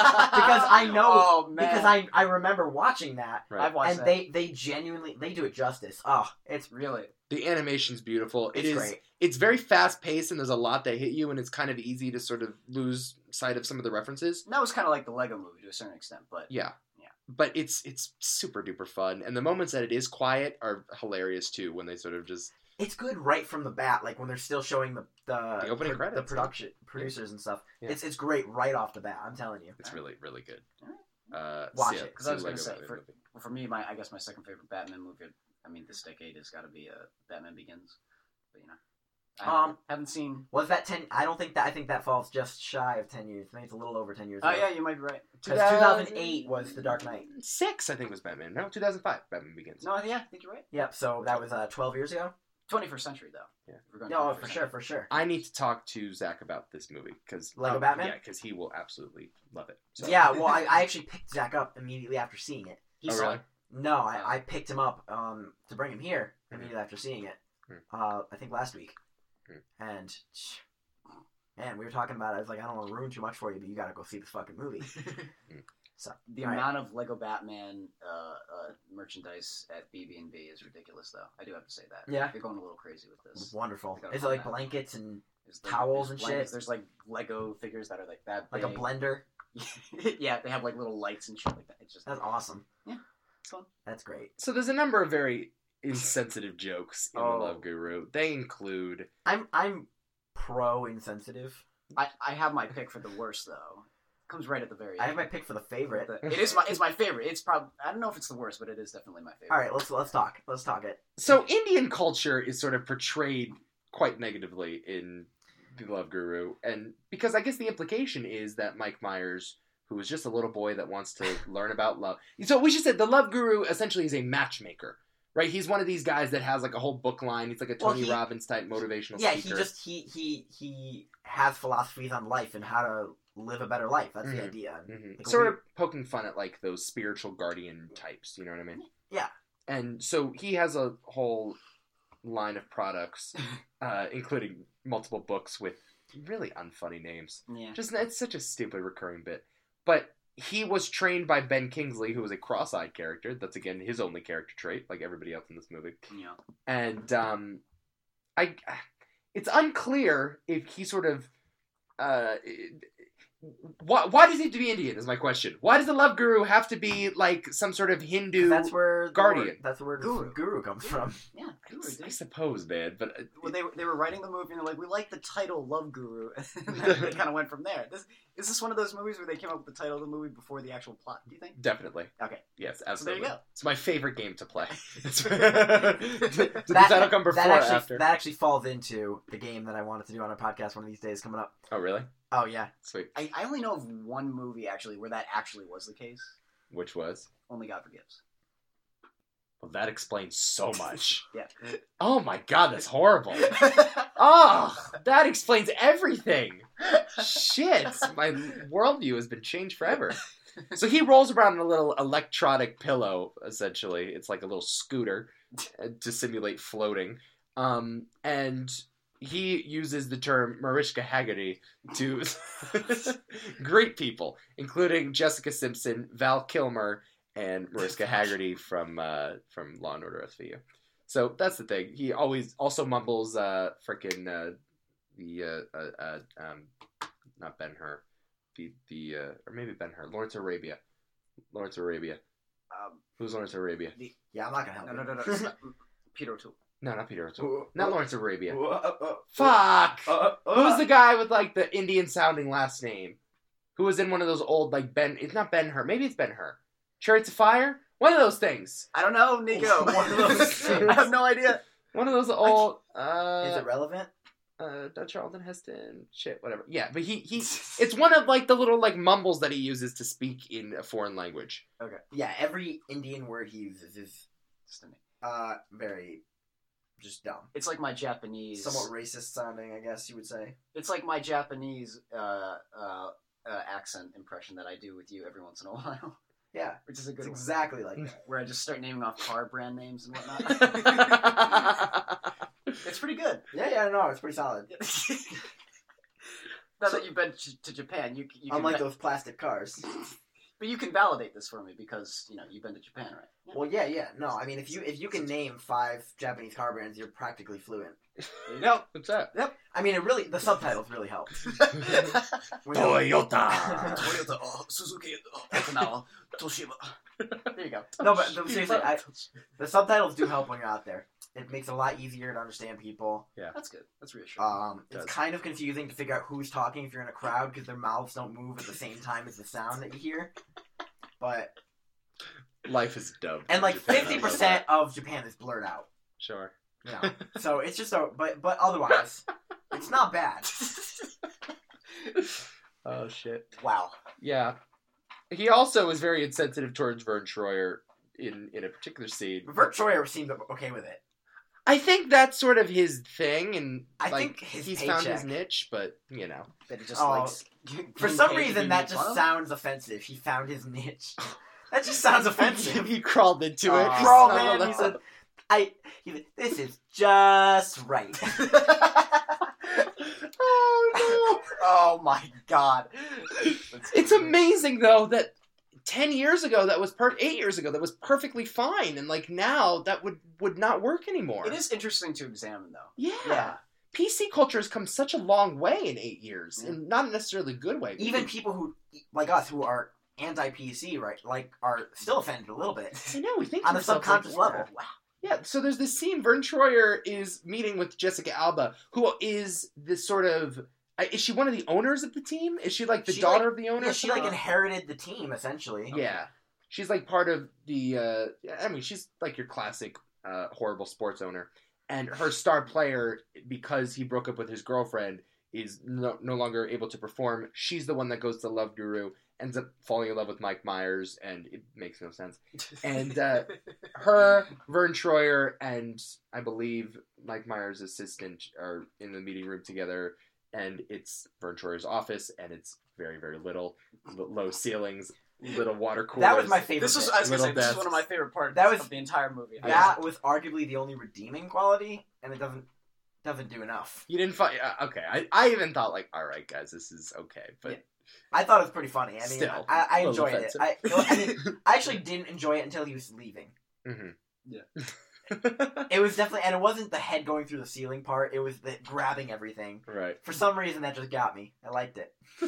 I know Oh man. because I I remember watching that Right. I've watched and that. they they genuinely they do it justice. Oh, it's really. The animation's beautiful. It it's is. great. It's very fast paced, and there's a lot that hit you, and it's kind of easy to sort of lose sight of some of the references. That was kind of like the Lego movie to a certain extent, but Yeah. Yeah. But it's it's super duper fun, and the moments that it is quiet are hilarious too. When they sort of just It's good right from the bat, like when they're still showing the the, The opening the credits, production producers and stuff. Yeah. It's it's great right off the bat. I'm telling you. it's really really good. Alright. Uh, Watch so yeah, it, 'cause I was see gonna Lego say, Batman for- movie. Well, for me, my I guess my second favorite Batman movie, I mean, this decade has got to be uh, Batman Begins. But you know, I Um, haven't seen. Was that ten? I don't think that. I think that falls just shy of ten years. Maybe it's a little over ten years. Oh ago. yeah, you might be right. Because two thousand eight was The Dark Knight. Six, I think, was Batman. No, two thousand five. Batman Begins. No, yeah, I think you're right. Yep. So that was uh, twelve years ago. twenty-first century though. Yeah. If we're going No, twenty-first for century. sure, for sure. I need to talk to Zach about this movie because Lego Batman? Yeah, because he will absolutely love it. So. Yeah. Well, I, I actually picked Zach up immediately after seeing it. He Oh, saw really? it. No, I, I picked him up um, to bring him here immediately after seeing it. Hmm. Uh, I think last week. Hmm. And man, we were talking about it. I was like, I don't want to ruin too much for you, but you got to go see this fucking movie. So The all right. amount of Lego Batman uh, uh, merchandise at B B and B is ridiculous, though. I do have to say that. Yeah. They're going a little crazy with It's this. wonderful. You gotta Is it find like that. blankets and There's like- towels there's and blankets, shit? There's like Lego figures that are like that like a big. blender? Yeah, they have like little lights and shit like that. It's just That's awesome. it's fun. That's great. So there's a number of very insensitive jokes in Oh. the Love Guru. They include I'm I'm pro insensitive. I, I have my pick for the worst though. Comes right at the very I have end. my pick for the favorite. It is my it's my favorite. It's probably I don't know if it's the worst, but it is definitely my favorite. All right, let's let's talk. Let's talk it. so Indian culture is sort of portrayed quite negatively in the Love Guru, and because I guess the implication is that Mike Myers, who is just a little boy that wants to learn about love. So we should say the Love Guru essentially is a matchmaker, right? He's one of these guys that has like a whole book line. He's like a Well, Tony he- Robbins type motivational Yeah, he speaker. just he he he has philosophies on life and how to live a better life. That's Mhm. the idea. Mhm. Like a Sort weird- of poking fun at like those spiritual guardian types, you know what I mean? Yeah. And so he has a whole line of products, uh, including multiple books with really unfunny names. Yeah. Just it's such a stupid recurring bit. But he was trained by Ben Kingsley, who was a cross-eyed character. That's again his only character trait, like everybody else in this movie. Yeah. And um, I, it's unclear if he sort of, uh, why why does he have to be Indian? Is my question. Why does the Love Guru have to be like some sort of Hindu? that's where the guardian. word- that's where Guru. guru. guru comes from. Yeah. Guru, I dude. suppose, man, but uh, Well, they, they were writing the movie and they're like, we like the title Love Guru. And then they kind of went from there. This, is this one of those movies where they came up with the title of the movie before the actual plot, do you think? definitely. Okay. Yes, So there absolutely. you go. It's my favorite game to play. Did That, the title come before that or actually, after? That actually falls into the game that I wanted to do on a podcast one of these days coming up. Oh, really? Oh, yeah. Sweet. I, I only know of one movie, actually, where that actually was the case. Which was? Only God Forgives. Well, that explains so much. Yeah. Oh my god, that's horrible. Oh, that explains everything. Shit, my worldview has been changed forever. So he rolls around in a little electronic pillow, essentially. It's like a little scooter uh, to simulate floating. Um, and he uses the term Mariska Hargitay to great people, including Jessica Simpson, Val Kilmer, and Mariska Hargitay from uh, from Law and Order S V U. So that's the thing. He always also mumbles uh, frickin' uh, the uh, uh, uh, um, not Ben-Hur, the the uh, or maybe Ben-Hur, Lawrence of Arabia, Lawrence of Arabia. Um, Who's Lawrence of Arabia? Yeah, I'm not going to help no, you. no, no, no. It's not, Peter O'Toole. No, not Peter O'Toole. Who- Not who- Lawrence of Arabia. Who- uh, uh, Fuck! uh, uh, uh, Who's the guy with like the Indian sounding last name? Who was in one of those old like Ben? It's not Ben-Hur. Maybe it's Ben-Hur. Chariots of Fire. One of those things. I don't know, Nico. One of those things. I have no idea. One of those old. Is Uh, it relevant? uh, not Charlton Heston. Shit, whatever. Yeah, but he he. It's one of like the little like mumbles that he uses to speak in a foreign language. Okay. Yeah, every Indian word he uses is Just a minute. uh, very just dumb. It's like my Japanese. Somewhat racist sounding, I guess you would say. It's like my Japanese uh, uh, uh, accent impression that I do with you every once in a while, Yeah, which is a it's good one. exactly like that. Where I just start naming off car brand names and whatnot. It's pretty good. Yeah, yeah, no, it's pretty solid. Now that you've been to, to Japan, you, you can Unlike va- those plastic cars. but you can validate this for me because you know you've been to Japan, right? Yeah. Well, yeah, yeah. No, I mean, if you if you can name five Japanese car brands, you're practically fluent. There you go. What's that? I mean, it really the subtitles really help. When you- Toyota. Toyota, oh, Suzuki, oh, Okinawa, Toshiba. There you go. No, but no, seriously, I, the subtitles do help when you're out there. It makes it a lot easier to understand people. That's good. That's reassuring. Um, it's Does. kind of confusing to figure out who's talking if you're in a crowd because their mouths don't move at the same time as the sound that you hear. But Life is dumb. and like Japan, I fifty love percent of Japan is blurred out. Sure. You know, so it's just a but but otherwise, it's not bad. Oh shit. Wow. Yeah. He also is very insensitive towards Vern Troyer in in a particular scene. Vert Troyer seemed okay with it. I think that's sort of his thing, and I like think his he's found his paycheck- niche. But you know, That he just Oh, likes. For being some paid to reason, be that made just fun of. sounds offensive. He found his niche. That just sounds offensive. he crawled into Aw. it. He Crawl, snuggled man. He up. said, "I. He, this is just right." Oh Oh my god. no! It's amazing though that ten years ago that was per eight years ago that was perfectly fine, and like now that would would not work anymore. It is interesting to examine, though. Yeah. Yeah. P C culture has come such a long way in eight years, Yeah. and not necessarily a good way. Even people who like us who are anti-P C, right, like are still offended a little bit I know we think to on a ourselves, subconscious like, level. Wow. Yeah, so there's this scene. Vern Troyer is meeting with Jessica Alba, who is this sort of. uh, Is she one of the owners of the team? Is she like the She, daughter like- of the owner? Yeah, she like Uh, inherited the team essentially. Yeah, she's like part of the. Uh, yeah, I mean, she's like your classic uh, horrible sports owner, and her star player, because he broke up with his girlfriend, is no, no longer able to perform. She's the one that goes to Love Guru, ends up falling in love with Mike Myers, and it makes no sense. And uh, her, Vern Troyer, and I believe Mike Myers' assistant are in the meeting room together, and it's Vern Troyer's office, and it's very, very little, l- low ceilings, little water coolers. That was my favorite. This was, bit. I was gonna say, Little this is desks. one of my favorite parts That was- of the entire movie. I that was arguably the only redeeming quality, and it doesn't doesn't do enough. You didn't find uh, okay. I, I even thought like, all right, guys, this is okay, but Yeah. I thought it was pretty funny. I mean, Still, I, I a little enjoyed it. offensive. I, I mean, I actually didn't enjoy it until he was leaving. Mhm. Yeah. It was definitely, and it wasn't the head going through the ceiling part. It was the grabbing everything. right. For some reason, that just got me. I liked it.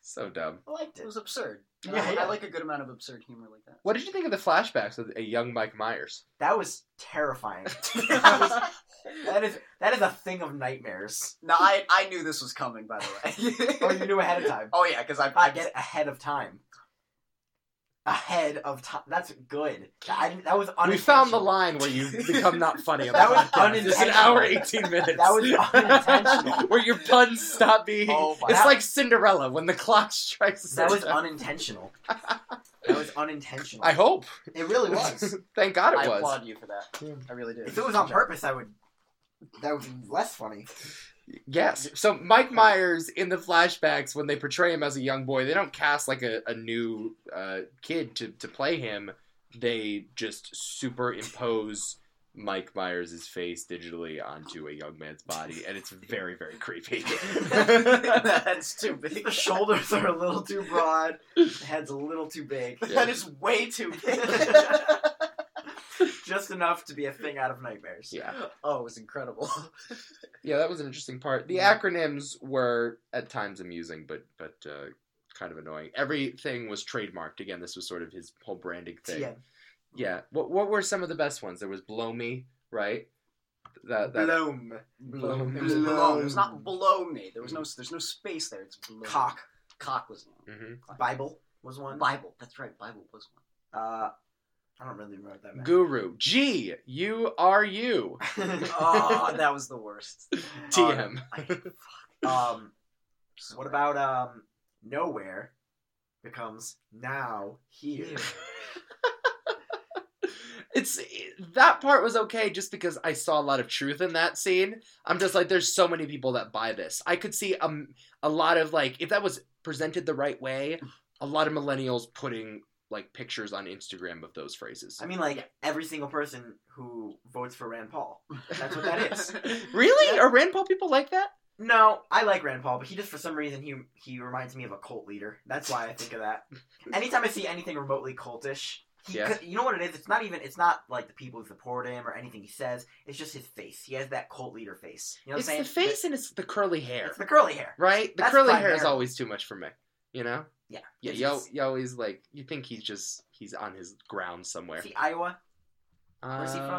So dumb. I liked It it. was absurd. Yeah, I, yeah. I like a good amount of absurd humor like that. What did you think of the flashbacks of a young Mike Myers? That was terrifying. that, was, that is that is a thing of nightmares. No, I I knew this was coming, by the way. Oh, you knew ahead of time. Oh yeah, because I I get it ahead of time. Ahead of time. That's good. I didn't, that was unintentional. We found the line where you become not funny on the That was podcast. It's an unintentional. hour, eighteen minutes. That was unintentional. Where your puns stop being... Oh my- it's That- like Cinderella when the clock strikes That was sunset. unintentional. That was unintentional. I hope. It really was. Thank God it I was. applaud you for that. Yeah. I really do. If it was on purpose, I would. That would be less funny. Yes. So Mike Myers in the flashbacks, when they portray him as a young boy, they don't cast like a, a new uh, kid to, to play him. They just superimpose Mike Myers' face digitally onto a young man's body, and it's very, very creepy. That's too big. The shoulders are a little too broad. The head's a little too big. Yeah. That is way too big. Just enough to be a thing out of nightmares. Yeah. Oh, it was incredible. Yeah, that was an interesting part. The acronyms were at times amusing, but but uh, kind of annoying. Everything was trademarked. Again, this was sort of his whole branding thing. Yeah. Yeah. What what were some of the best ones? There was Blow Me, right? That, that Bloom. Bloom. It was below. It was not below me. There was no. There's no space there. It's below. Cock. Cock was one. Mhm. Bible was one. Bible. That's right. Bible was one. Uh, I don't really remember that. Many. Guru. G. You are you. Oh, that was the worst. T Um, M. um, what about um, nowhere becomes now here? It's that part was okay just because I saw a lot of truth in that scene. I'm just like, there's so many people that buy this. I could see um, a lot of like, if that was presented the right way, a lot of millennials putting like pictures on Instagram of those phrases. I mean, like every single person who votes for Rand Paul. That's what that is. Really? Yeah. Are Rand Paul people like that? No, I like Rand Paul, but he just for some reason he he reminds me of a cult leader. That's why I think of that. Anytime I see anything remotely cultish, he, Yeah. you know what it is? It's not even. It's not like the people who support him or anything he says. It's just his face. He has that cult leader face. You know what It's I'm the saying? face and it's the curly The- hair, It's the curly hair. right? The That's curly hair is primarily- always too much for me. You know? Yeah. Yeah. It's- You, al- it's- you always like you think he's just he's on his ground somewhere. See Iowa. Where's he from?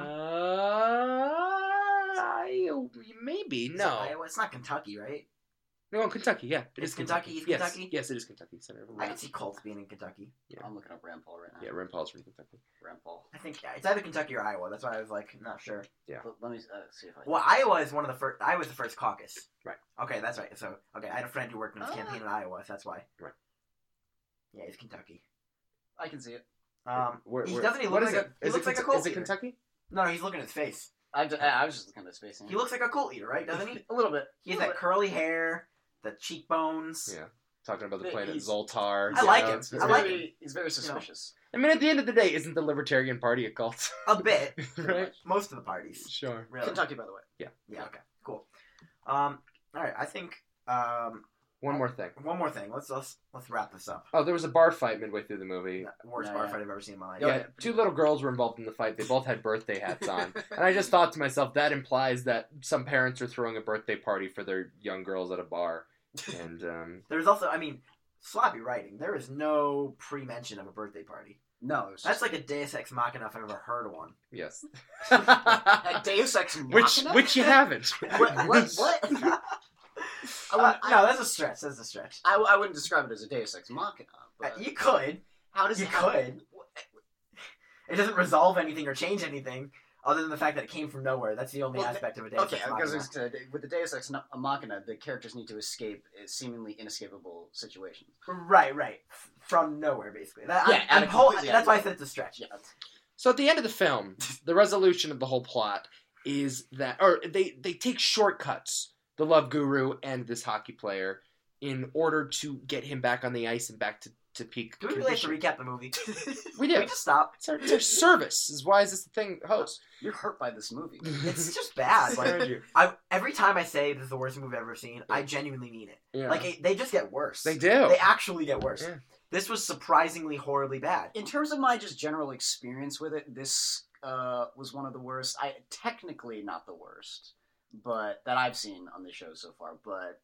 Uh, I- maybe Is it no. Iowa. It's not Kentucky, right? No, Kentucky. Yeah, it It's is Kentucky, it's yes. Kentucky? Yes, it is Kentucky. Center of I can see Colts being in Kentucky. I'm looking up Rand Paul right now. Yeah, Rand Paul's from Kentucky. Rand Paul. I think yeah, it's either Kentucky or Iowa. That's why I was like not sure. Let, let me uh, see if I. Well, Iowa is one of the first. Iowa's the first caucus. Right. Okay, that's right. So okay, I had a friend who worked in his Ah. campaign in Iowa. So that's why. Right. Yeah, he's Kentucky. I can see it. Um, Where, he where- doesn't he what look is like it? a, he Is looks it like a Kent- cult Is it leader. Kentucky? No, he's looking at his face. I, just, I was just looking at his face. He looks like a cult leader, right? Doesn't he? a little bit. He has a that little curly hair, the cheekbones. Yeah. Talking about the But planet he's- Zoltar. I you like know, it. it's bit. I He's very- like very, He's very suspicious. I mean, at the end of the day, isn't the Libertarian Party a cult? A bit, Right? most of the parties. Sure. Really. Kentucky, by the way. Yeah. Okay. Cool. Um. All right. I think. Um. One more thing. One more thing. Let's let's let's wrap this up. Oh, there was a bar fight midway through the movie. Worst Yeah, bar yeah. fight I've ever seen in my life. Oh, Yeah, yeah. two little girls were involved in the fight. They both had birthday hats on. And I just thought to myself, that implies that some parents are throwing a birthday party for their young girls at a bar. And, um, There's also, I mean, sloppy writing. There is no pre-mention of a birthday party. No, it was That's just, like a Deus Ex Machina if I've ever heard of one. yes. a Deus Ex which, Machina? which you haven't. What? What? what? I, Uh, wouldn't, no, I, that's a stretch. That's a stretch. I, I wouldn't describe it as a Deus Ex Machina. Uh, But you could. how does you it how- could. It doesn't resolve anything or change anything other than the fact that it came from nowhere. That's the only Well, aspect of a Deus Okay, Ex because Machina. it's, uh, with the Deus Ex Machina, the characters need to escape uh, seemingly inescapable situations. Right, right. F- From nowhere, basically. That, Yeah, I'm, out I'm of whole- completely that's out why I of- said it's a stretch. Yeah. So at the end of the film, the resolution of the whole plot is that, or they, they take shortcuts, the love guru and this hockey player, in order to get him back on the ice and back to, to peak Do we really have to condition. recap the movie? We Can do. we just stop? It's our, it's our service. Is why is this the thing, host? You're hurt by this movie. It's just bad. Like, Heard you. I, every time I say this is the worst movie I've ever seen, I genuinely mean it. Yeah. Like, it, they just get worse. They do. They actually get worse. Yeah. This was surprisingly horribly bad. In terms of my just general experience with it, this uh, was one of the worst. I technically not the worst, but that I've seen on the show so far. But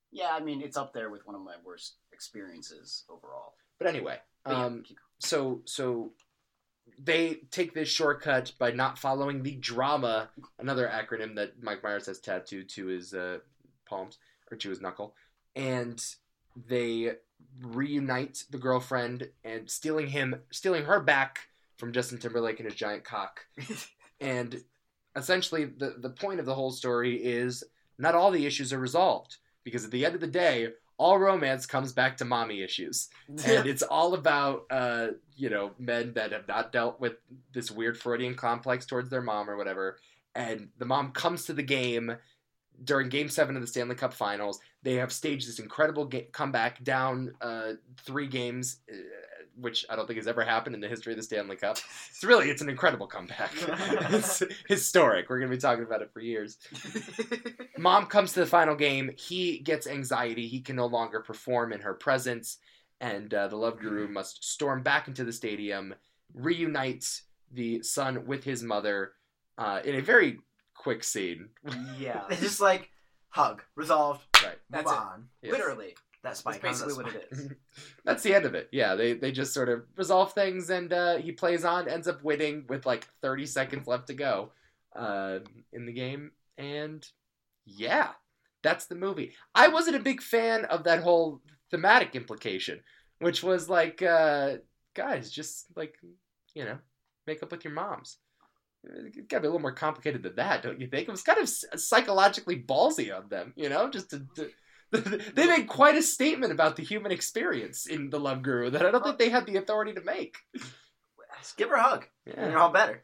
Yeah, I mean, it's up there with one of my worst experiences overall. But anyway, But yeah, um, keep going. so so they take this shortcut by not following the drama, another acronym that Mike Myers has tattooed to his uh, palms or to his knuckle, and they reunite the girlfriend and stealing him, stealing her back from Justin Timberlake and his giant cock, and essentially the the point of the whole story is not all the issues are resolved because at the end of the day, all romance comes back to mommy issues. And it's all about, uh, you know, men that have not dealt with this weird Freudian complex towards their mom or whatever. And the mom comes to the game during Game seven of the Stanley Cup Finals. They have staged this incredible ga- comeback down uh, three games, uh, which I don't think has ever happened in the history of the Stanley Cup. It's really, it's an incredible comeback. It's historic. We're going to be talking about it for years. Mom comes to the final game. He gets anxiety. He can no longer perform in her presence. And uh, the Love Guru must storm back into the stadium, reunite the son with his mother uh, in a very quick scene. Yeah. It's just like, hug, resolved, Right. move That's it. on. Yes. Literally. That That's spike. basically on what that it is. That's the end of it. Yeah, they they just sort of resolve things, and uh, he plays on, ends up winning with like thirty seconds left to go uh, in the game, and yeah, that's the movie. I wasn't a big fan of that whole thematic implication, which was like, uh, guys, just like, you know, make up with your moms. It gotta be a little more complicated than that, don't you think? It was kind of psychologically ballsy on them, you know, just to. to they made quite a statement about the human experience in The Love Guru that I don't think they had the authority to make. Just give her a hug. Yeah. You're all better.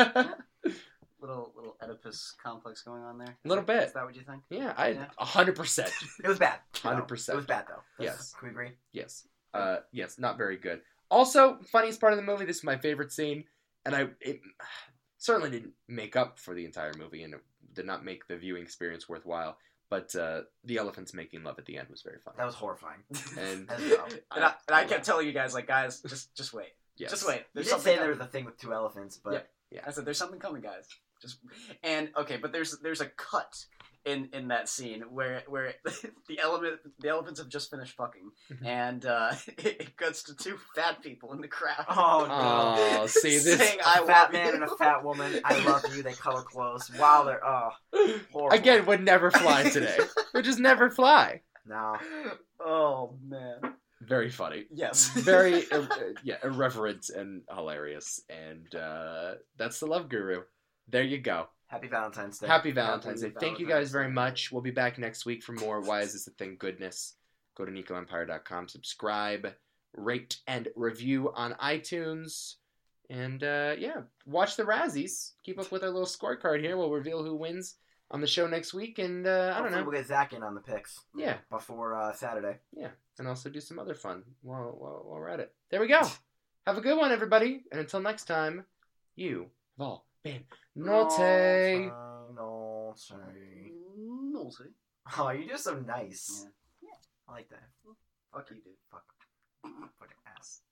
Little little Oedipus complex going on there. A little bit. Is that what you think? Yeah, I Yeah. a hundred percent. It was bad. one hundred percent. It was bad, though. That's- Yes. Can we agree? Yes. Uh, yes, not very good. Also, funniest part of the movie, this is my favorite scene, and I it certainly didn't make up for the entire movie, and it did not make the viewing experience worthwhile. But uh, the elephants making love at the end was very funny. That was horrifying. And As well. And I, and I kept telling you guys, like, guys, just just wait. yes. Just wait. You There's did something say there coming. was a thing with two elephants, but Yeah. I said, there's something coming, guys. Just and okay, but there's there's a cut in, in that scene where where the element the elephants have just finished fucking, and uh, it, it cuts to two fat people in the crowd. oh no. Oh, see this Saying, A I fat love man you. and a fat woman. I love you. They color clothes. Wow, they're oh horrible. again would never fly today. Would just never fly. No. Oh man. Very funny. Yes. Very uh, yeah, irreverent and hilarious, and uh, that's The Love Guru. There you go. Happy Valentine's Day. Happy Valentine's Day. Happy Thank you Valentine's guys very Day. much. We'll be back next week for more Why Is This a Thing goodness. Go to Nico Empire dot com, subscribe, rate, and review on iTunes. And uh, yeah, watch the Razzies. Keep up with our little scorecard here. We'll reveal who wins on the show next week. And uh, I don't Hopefully know. We'll get Zach in on the picks. Yeah. Before uh, Saturday. And also do some other fun while, while, while we're at it. There we go. Have a good one, everybody. And until next time, you have all been naughty. Naughty. Naughty. Oh, you're just so nice. Yeah. I like that. Fuck you, dude. Fuck. Fucking ass.